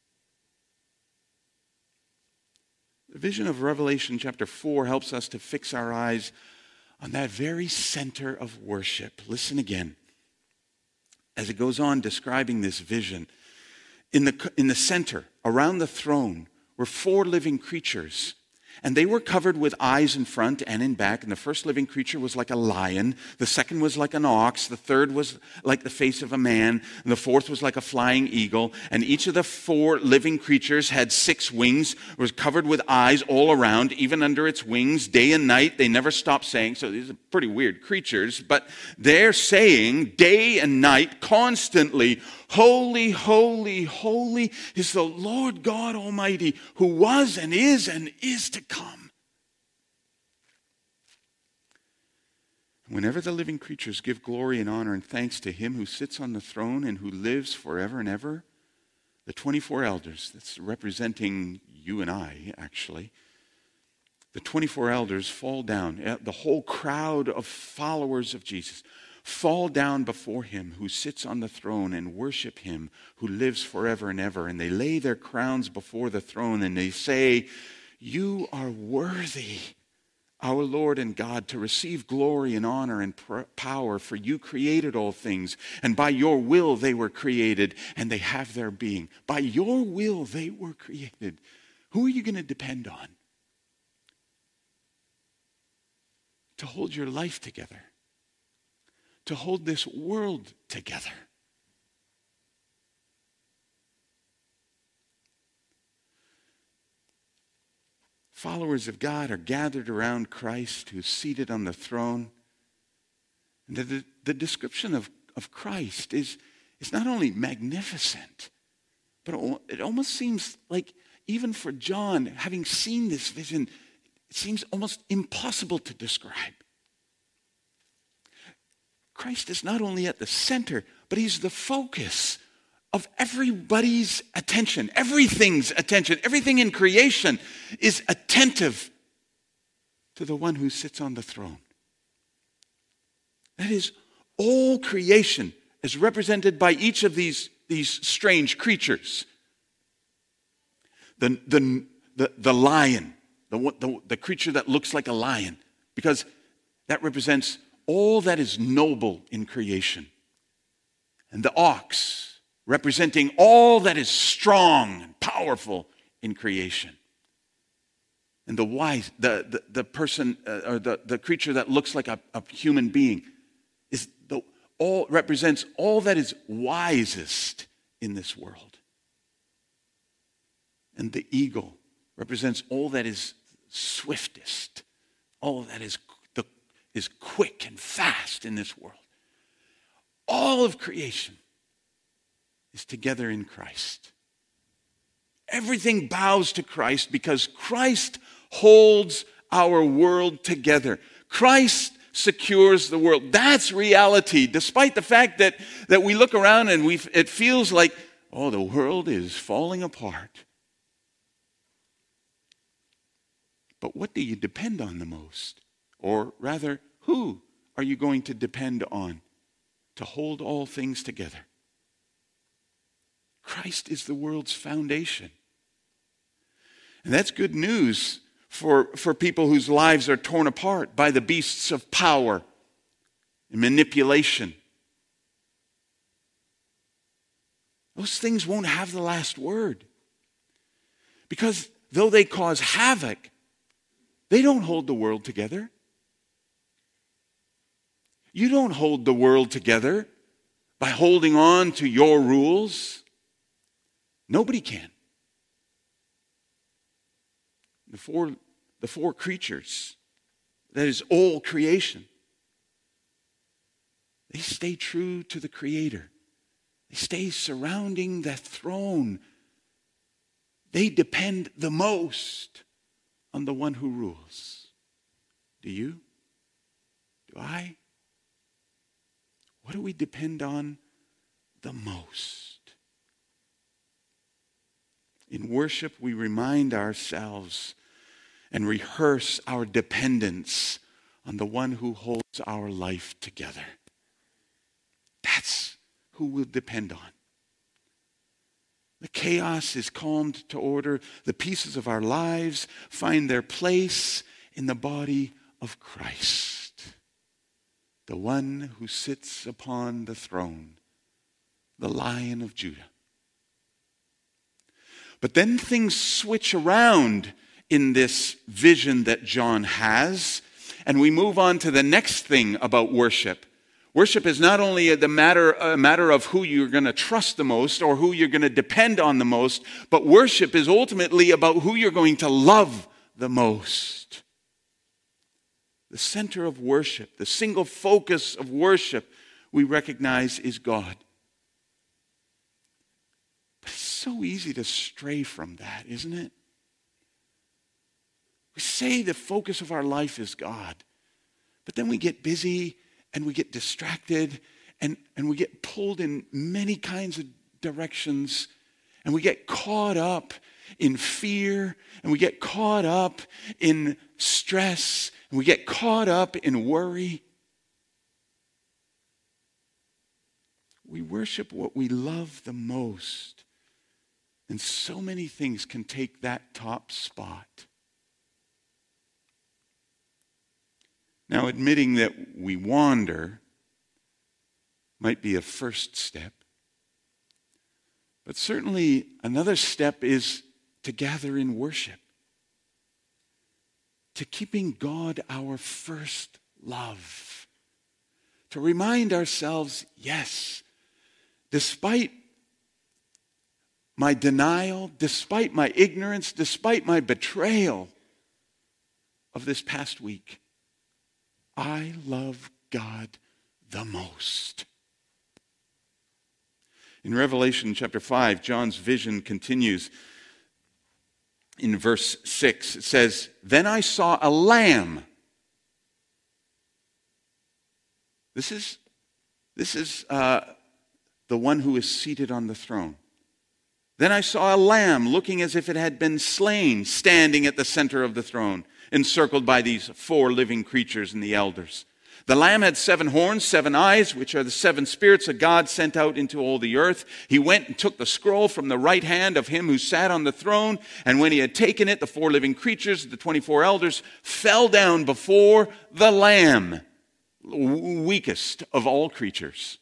The vision of Revelation chapter 4 helps us to fix our eyes on that very center of worship. Listen again. As it goes on describing this vision, in the center, around the throne, were 4 living creatures. And they were covered with eyes in front and in back. And the first living creature was like a lion. The second was like an ox. The third was like the face of a man. And the fourth was like a flying eagle. And each of the 4 living creatures had 6 wings, was covered with eyes all around, even under its wings, day and night. They never stopped saying, so these are pretty weird creatures, but they're saying day and night constantly, holy, holy, holy is the Lord God Almighty, who was and is to come. Whenever the living creatures give glory and honor and thanks to him who sits on the throne and who lives forever and ever, the 24 elders, that's representing you and I, actually, the 24 elders fall down. The whole crowd of followers of Jesus fall down before him who sits on the throne and worship him who lives forever and ever. And they lay their crowns before the throne and they say, you are worthy, our Lord and God, to receive glory and honor and power, for you created all things, and by your will they were created, and they have their being. By your will they were created. Who are you going to depend on to hold your life together, to hold this world together? Followers of God are gathered around Christ who's seated on the throne. And the description of Christ is not only magnificent, but it almost seems like, even for John, having seen this vision, it seems almost impossible to describe. Christ is not only at the center, but he's the focus of everybody's attention, everything's attention. Everything in creation is attentive to the one who sits on the throne. That is, all creation is represented by each of these strange creatures. The lion, the creature that looks like a lion, because that represents all that is noble in creation. And the ox, representing all that is strong and powerful in creation. And the wise, the person or the creature that looks like a human being represents all that is wisest in this world. And the eagle represents all that is swiftest, all that is is quick and fast in this world. All of creation is together in Christ. Everything bows to Christ because Christ holds our world together. Christ secures the world. That's reality, despite the fact that we look around and it feels like, oh, the world is falling apart. But what do you depend on the most? Or rather, who are you going to depend on to hold all things together? Christ is the world's foundation. And that's good news for people whose lives are torn apart by the beasts of power and manipulation. Those things won't have the last word. Because though they cause havoc, they don't hold the world together. You don't hold the world together by holding on to your rules. Nobody can. The four creatures, that is all creation, they stay true to the Creator. They stay surrounding that throne. They depend the most on the one who rules. Do you? Do I? What do we depend on the most? In worship, we remind ourselves and rehearse our dependence on the one who holds our life together. That's who we'll depend on. The chaos is calmed to order. The pieces of our lives find their place in the body of Christ, the one who sits upon the throne, the Lion of Judah. But then things switch around in this vision that John has, and we move on to the next thing about worship. Worship is not only a matter of who you're going to trust the most or who you're going to depend on the most, but worship is ultimately about who you're going to love the most. The center of worship, the single focus of worship, we recognize is God. But it's so easy to stray from that, isn't it? We say the focus of our life is God, but then we get busy and we get distracted and we get pulled in many kinds of directions, and we get caught up in fear, and we get caught up in stress, and we get caught up in worry. We worship what we love the most, and so many things can take that top spot. Now, admitting that we wander might be a first step, but certainly another step is to gather in worship, to keeping God our first love, to remind ourselves, yes, despite my denial, despite my ignorance, despite my betrayal of this past week, I love God the most. In Revelation chapter 5, John's vision continues in verse 6. It says, "Then I saw a lamb." This is the one who is seated on the throne. "Then I saw a lamb looking as if it had been slain, standing at the center of the throne, encircled by these 4 living creatures and the elders. The Lamb had 7 horns, 7 eyes, which are the 7 spirits of God sent out into all the earth. He went and took the scroll from the right hand of him who sat on the throne, and when he had taken it, the 4 living creatures, the 24 elders, fell down before the Lamb, weakest of all creatures.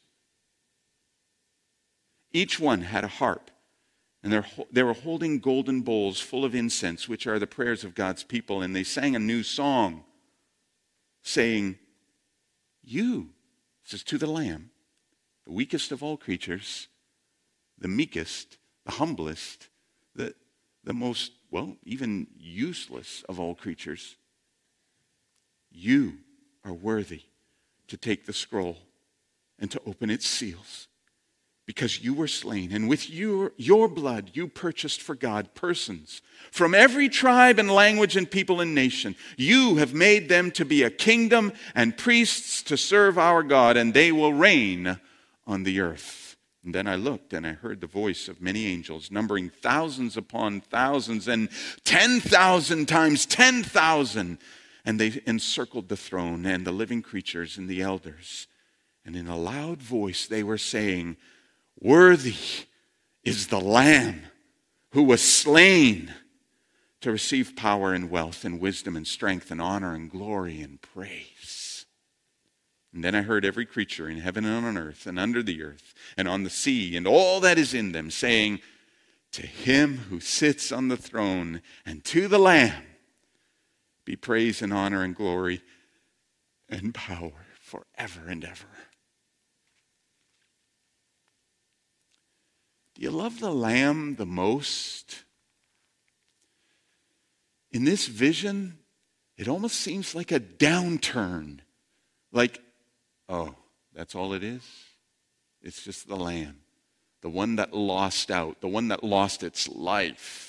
Each one had a harp, and they were holding golden bowls full of incense, which are the prayers of God's people. And they sang a new song, saying, "You," this is to the Lamb, the weakest of all creatures, the meekest, the humblest, the most, even useless of all creatures. "You are worthy to take the scroll and to open its seals, because you were slain, and with your blood you purchased for God persons from every tribe and language and people and nation. You have made them to be a kingdom and priests to serve our God, and they will reign on the earth. And then I looked, and I heard the voice of many angels, numbering thousands upon thousands, and 10,000 times 10,000. And they encircled the throne and the living creatures and the elders. And in a loud voice they were saying, "Worthy is the Lamb who was slain to receive power and wealth and wisdom and strength and honor and glory and praise." And then I heard every creature in heaven and on earth and under the earth and on the sea and all that is in them saying, "To him who sits on the throne and to the Lamb be praise and honor and glory and power forever and ever." Do you love the Lamb the most? In this vision, it almost seems like a downturn. Like, oh, that's all it is? It's just the Lamb. The one that lost out. The one that lost its life.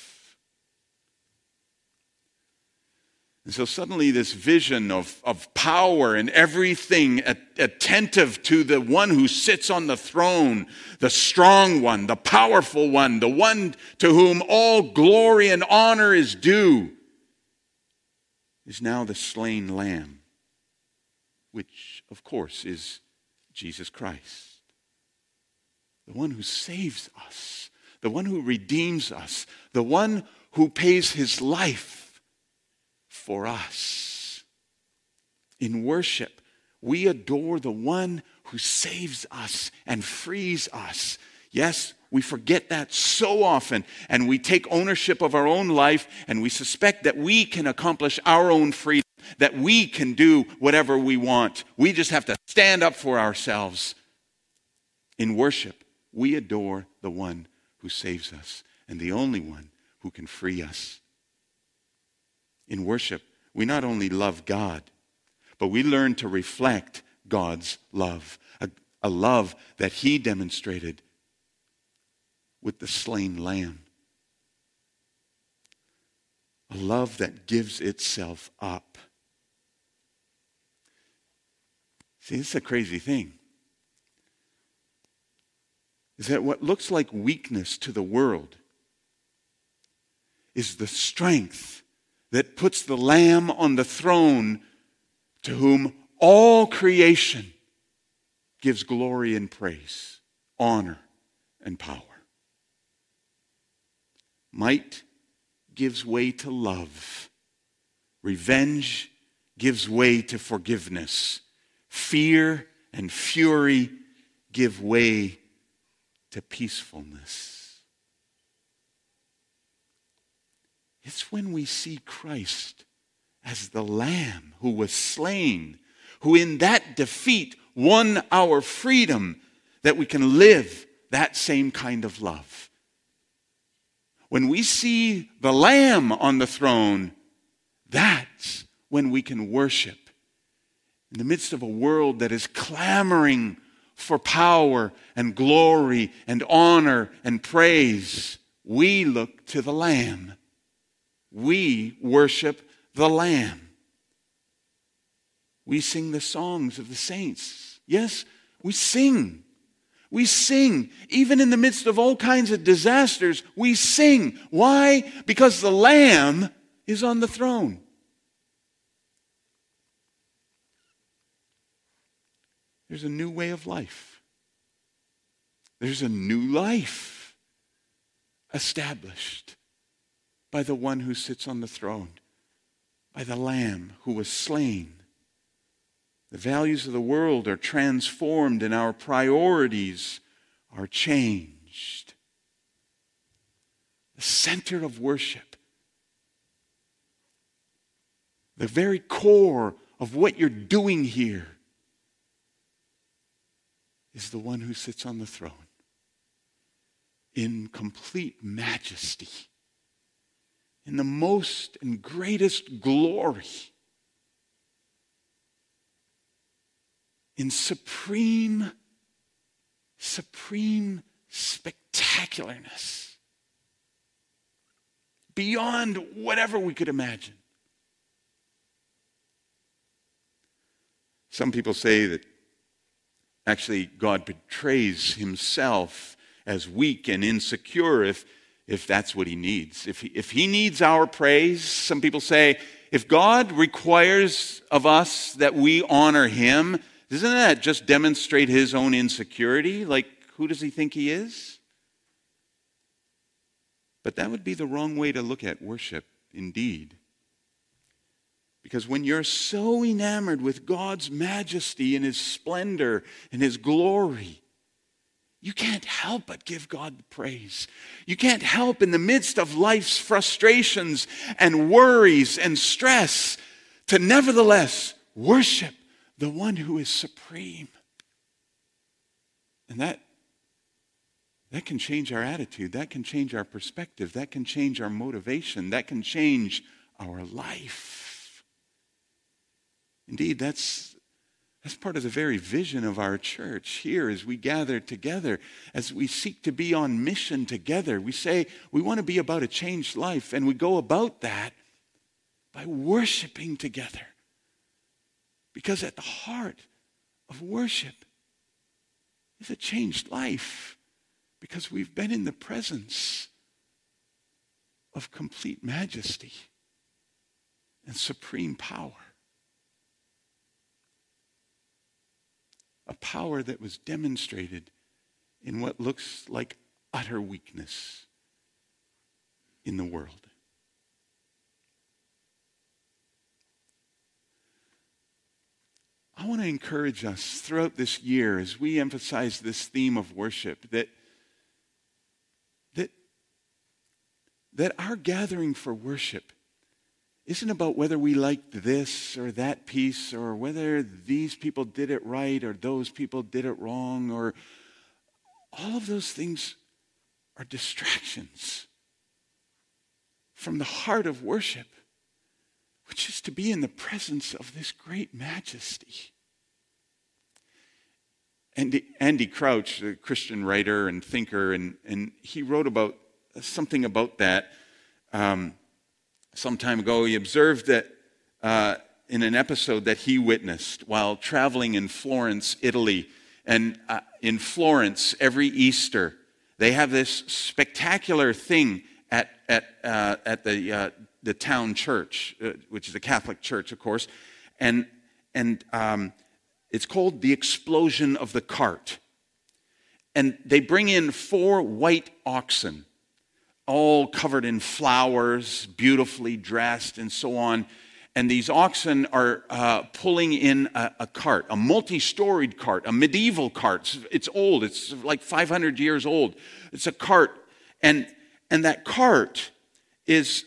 And so suddenly this vision of power and everything attentive to the one who sits on the throne, the strong one, the powerful one, the one to whom all glory and honor is due, is now the slain Lamb, which of course is Jesus Christ. The one who saves us, the one who redeems us, the one who pays his life for us. In worship, we adore the one who saves us and frees us. Yes, we forget that so often, and we take ownership of our own life, and we suspect that we can accomplish our own freedom, that we can do whatever we want. We just have to stand up for ourselves. In worship, we adore the one who saves us and the only one who can free us. In worship, we not only love God, but we learn to reflect God's love, a love that he demonstrated with the slain Lamb. A love that gives itself up. See, it's a crazy thing. Is that what looks like weakness to the world is the strength that puts the Lamb on the throne, to whom all creation gives glory and praise, honor and power. Might gives way to love. Revenge gives way to forgiveness. Fear and fury give way to peacefulness. It's when we see Christ as the Lamb who was slain, who in that defeat won our freedom, that we can live that same kind of love. When we see the Lamb on the throne, that's when we can worship. In the midst of a world that is clamoring for power and glory and honor and praise, we look to the Lamb. We worship the Lamb. We sing the songs of the saints. Yes, we sing. We sing. Even in the midst of all kinds of disasters, we sing. Why? Because the Lamb is on the throne. There's a new way of life. There's a new life established by the one who sits on the throne, by the Lamb who was slain. The values of the world are transformed and our priorities are changed. The center of worship, the very core of what you're doing here, is the one who sits on the throne in complete majesty, in the most and greatest glory. in supreme spectacularness, beyond whatever we could imagine. Some people say that actually God portrays himself as weak and insecure if that's what he needs. If he needs our praise, some people say, if God requires of us that we honor him, doesn't that just demonstrate his own insecurity? Like, who does he think he is? But that would be the wrong way to look at worship, indeed. Because when you're so enamored with God's majesty and his splendor and his glory, you can't help but give God the praise. You can't help in the midst of life's frustrations and worries and stress to nevertheless worship the one who is supreme. And that can change our attitude. That can change our perspective. That can change our motivation. That can change our life. Indeed, that's part of the very vision of our church here as we gather together, as we seek to be on mission together. We say we want to be about a changed life, and we go about that by worshiping together. Because at the heart of worship is a changed life, because we've been in the presence of complete majesty and supreme power. A power that was demonstrated in what looks like utter weakness in the world. I want to encourage us throughout this year as we emphasize this theme of worship that our gathering for worship isn't about whether we liked this or that piece or whether these people did it right or those people did it wrong, or all of those things are distractions from the heart of worship, which is to be in the presence of this great majesty. Andy Crouch, a Christian writer and thinker, and he wrote about something about that some time ago. He observed that in an episode that he witnessed while traveling in Florence, Italy. And in Florence, every Easter, they have this spectacular thing at the town church, which is a Catholic church, of course, and it's called the Explosion of the Cart. And they bring in 4 white oxen, all covered in flowers, beautifully dressed, and so on. And these oxen are pulling in a cart, a multi-storied cart, a medieval cart. It's old. It's like 500 years old. It's a cart, and that cart is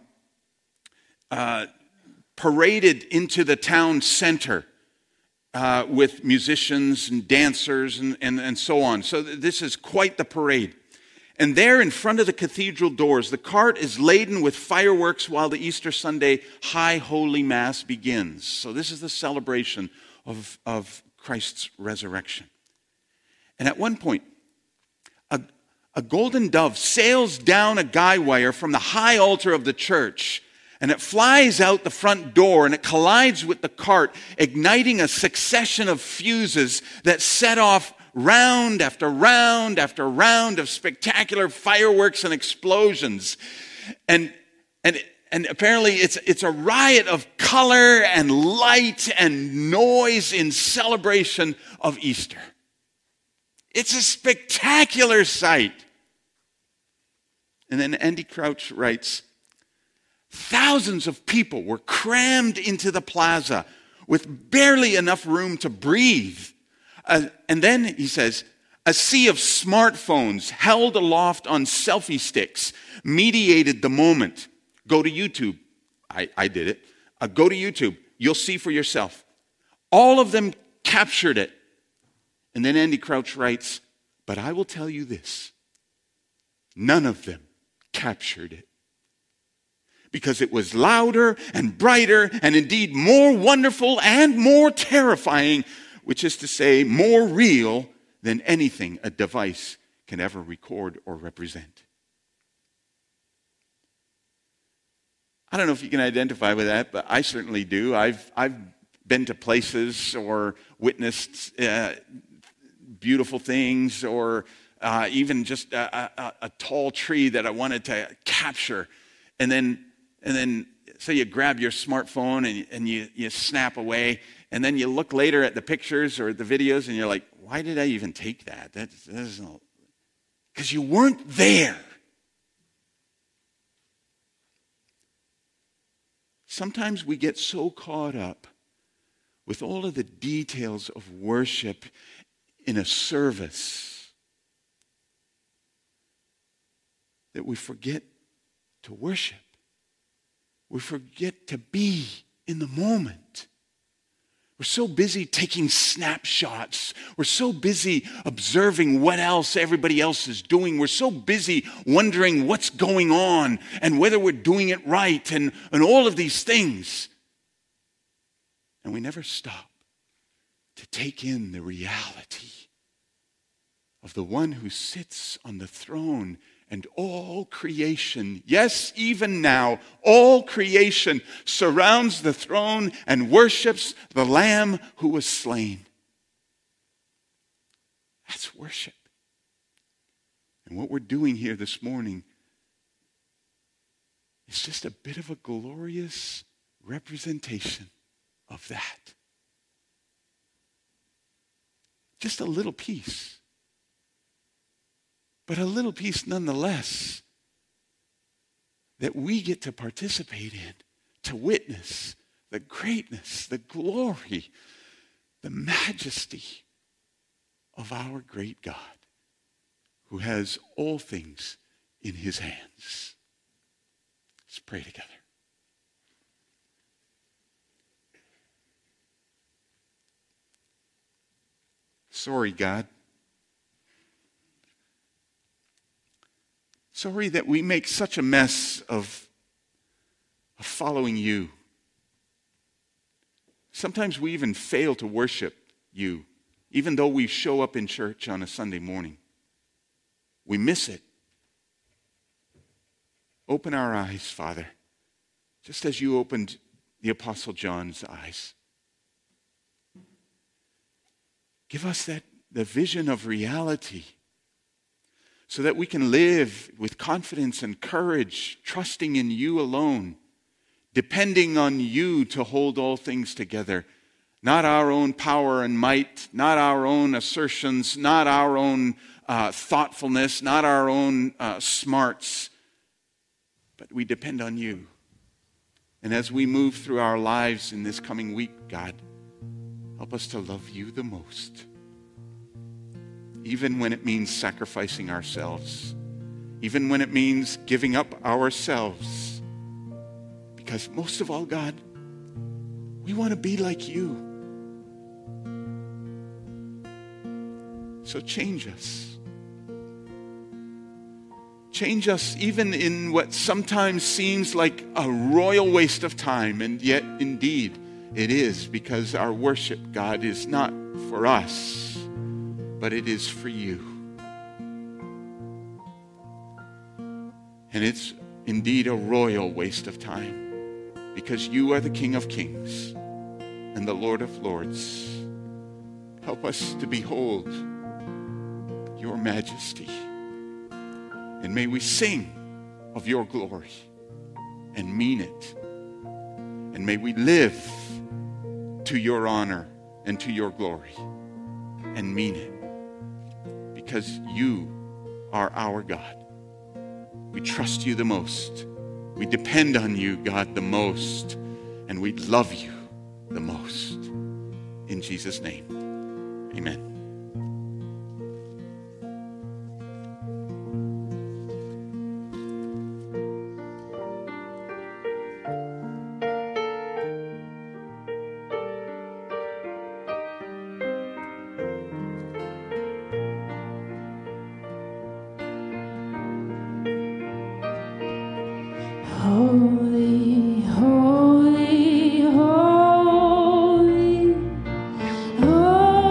paraded into the town center with musicians and dancers and so on. So this is quite the parade. And there in front of the cathedral doors, the cart is laden with fireworks while the Easter Sunday High Holy Mass begins. So this is the celebration of Christ's resurrection. And at one point, a golden dove sails down a guy wire from the high altar of the church, and it flies out the front door, and it collides with the cart, igniting a succession of fuses that set off round after round after round of spectacular fireworks and explosions. And apparently it's a riot of color and light and noise in celebration of Easter. It's a spectacular sight. And then Andy Crouch writes, thousands of people were crammed into the plaza with barely enough room to breathe. And then, he says, a sea of smartphones held aloft on selfie sticks mediated the moment. Go to YouTube. I did it. Go to YouTube. You'll see for yourself. All of them captured it. And then Andy Crouch writes, but I will tell you this. None of them captured it. Because it was louder and brighter and indeed more wonderful and more terrifying which is to say, more real than anything a device can ever record or represent. I don't know if you can identify with that, but I certainly do. I've been to places or witnessed beautiful things, or even just a tall tree that I wanted to capture. And then so you grab your smartphone and you snap away, and then you look later at the pictures or the videos and you're like, why did I even take that? Because you weren't there. Sometimes we get so caught up with all of the details of worship in a service that we forget to worship. We forget to be in the moment. We're so busy taking snapshots. We're so busy observing what else everybody else is doing. We're so busy wondering what's going on and whether we're doing it right and all of these things. And we never stop to take in the reality of the one who sits on the throne, and all creation, yes, even now, all creation surrounds the throne and worships the Lamb who was slain. That's worship. And what we're doing here this morning is just a bit of a glorious representation of that. Just a little piece. But a little piece nonetheless that we get to participate in, to witness the greatness, the glory, the majesty of our great God, who has all things in his hands. Let's pray together. Sorry, God. Sorry that we make such a mess of following you. Sometimes we even fail to worship you, even though we show up in church on a Sunday morning. We miss it. Open our eyes, Father, just as you opened the Apostle John's eyes. Give us the vision of reality, so that we can live with confidence and courage, trusting in you alone, depending on you to hold all things together. Not our own power and might, not our own assertions, not our own thoughtfulness, not our own smarts, but we depend on you. And as we move through our lives in this coming week, God, help us to love you the most. Even when it means sacrificing ourselves. Even when it means giving up ourselves. Because most of all, God, we want to be like you. So change us. Change us even in what sometimes seems like a royal waste of time. And yet, indeed, it is, because our worship, God, is not for us, but it is for you. And it's indeed a royal waste of time, because you are the King of Kings and the Lord of Lords. Help us to behold your majesty. And may we sing of your glory and mean it. And may we live to your honor and to your glory and mean it. Because you are our God. We trust you the most. We depend on you, God, the most. And we love you the most. In Jesus' name, amen. Holy, holy, holy, holy.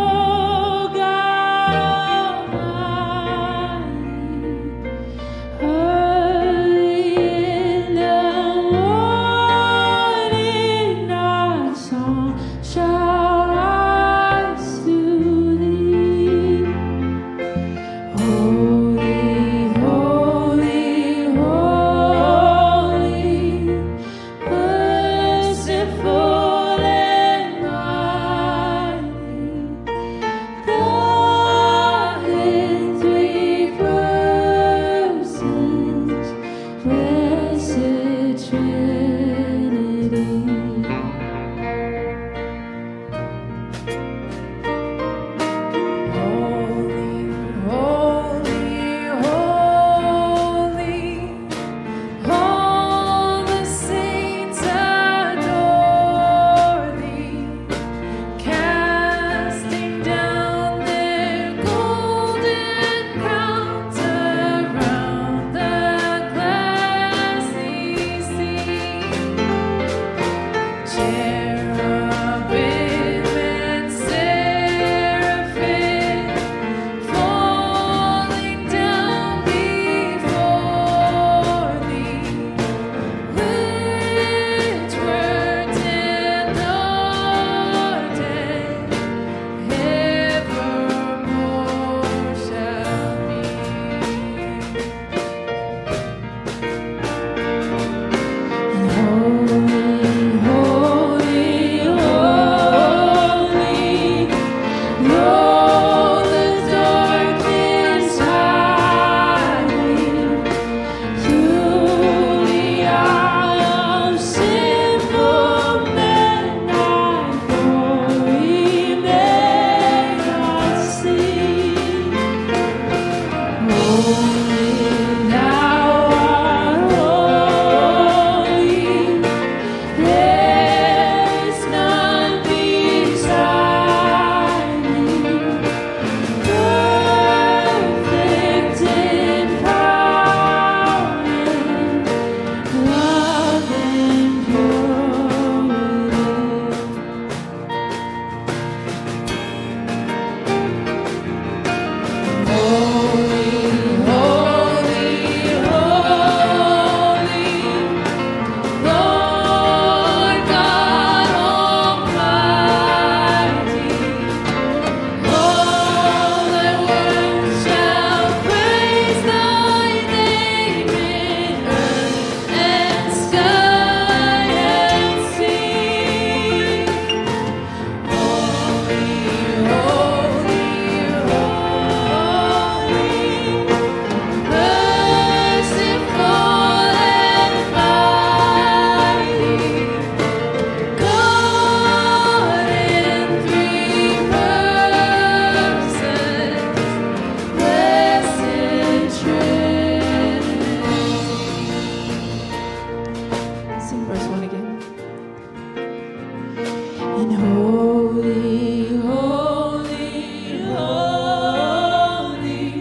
And holy, holy, holy,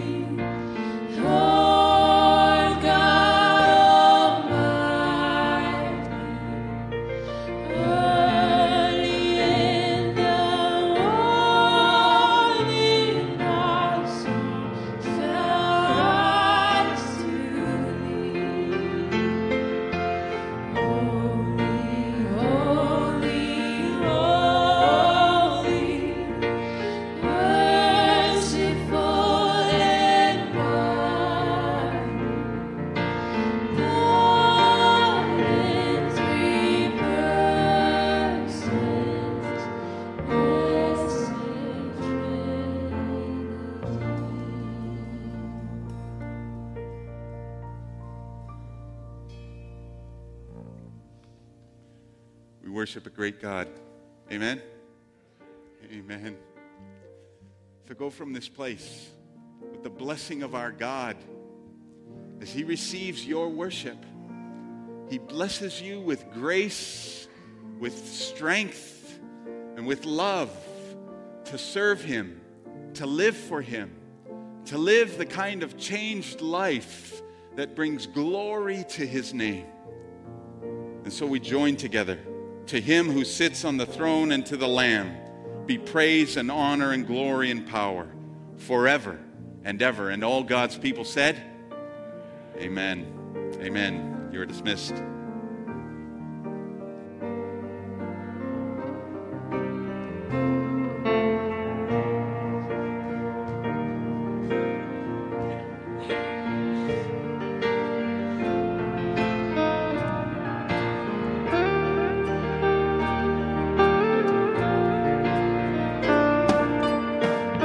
Lord God Almighty. Early in the morning, our song shall rise to thee. Holy, holy, holy, merciful and mighty, God in three persons, blessed We worship a great God. Amen? Amen. So go from this place with the blessing of our God. As He receives your worship, He blesses you with grace, with strength, and with love to serve Him, to live for Him, to live the kind of changed life that brings glory to His name. And so we join together. To Him who sits on the throne and to the Lamb be praise and honor and glory and power forever and ever. And all God's people said, Amen. Amen. You're dismissed.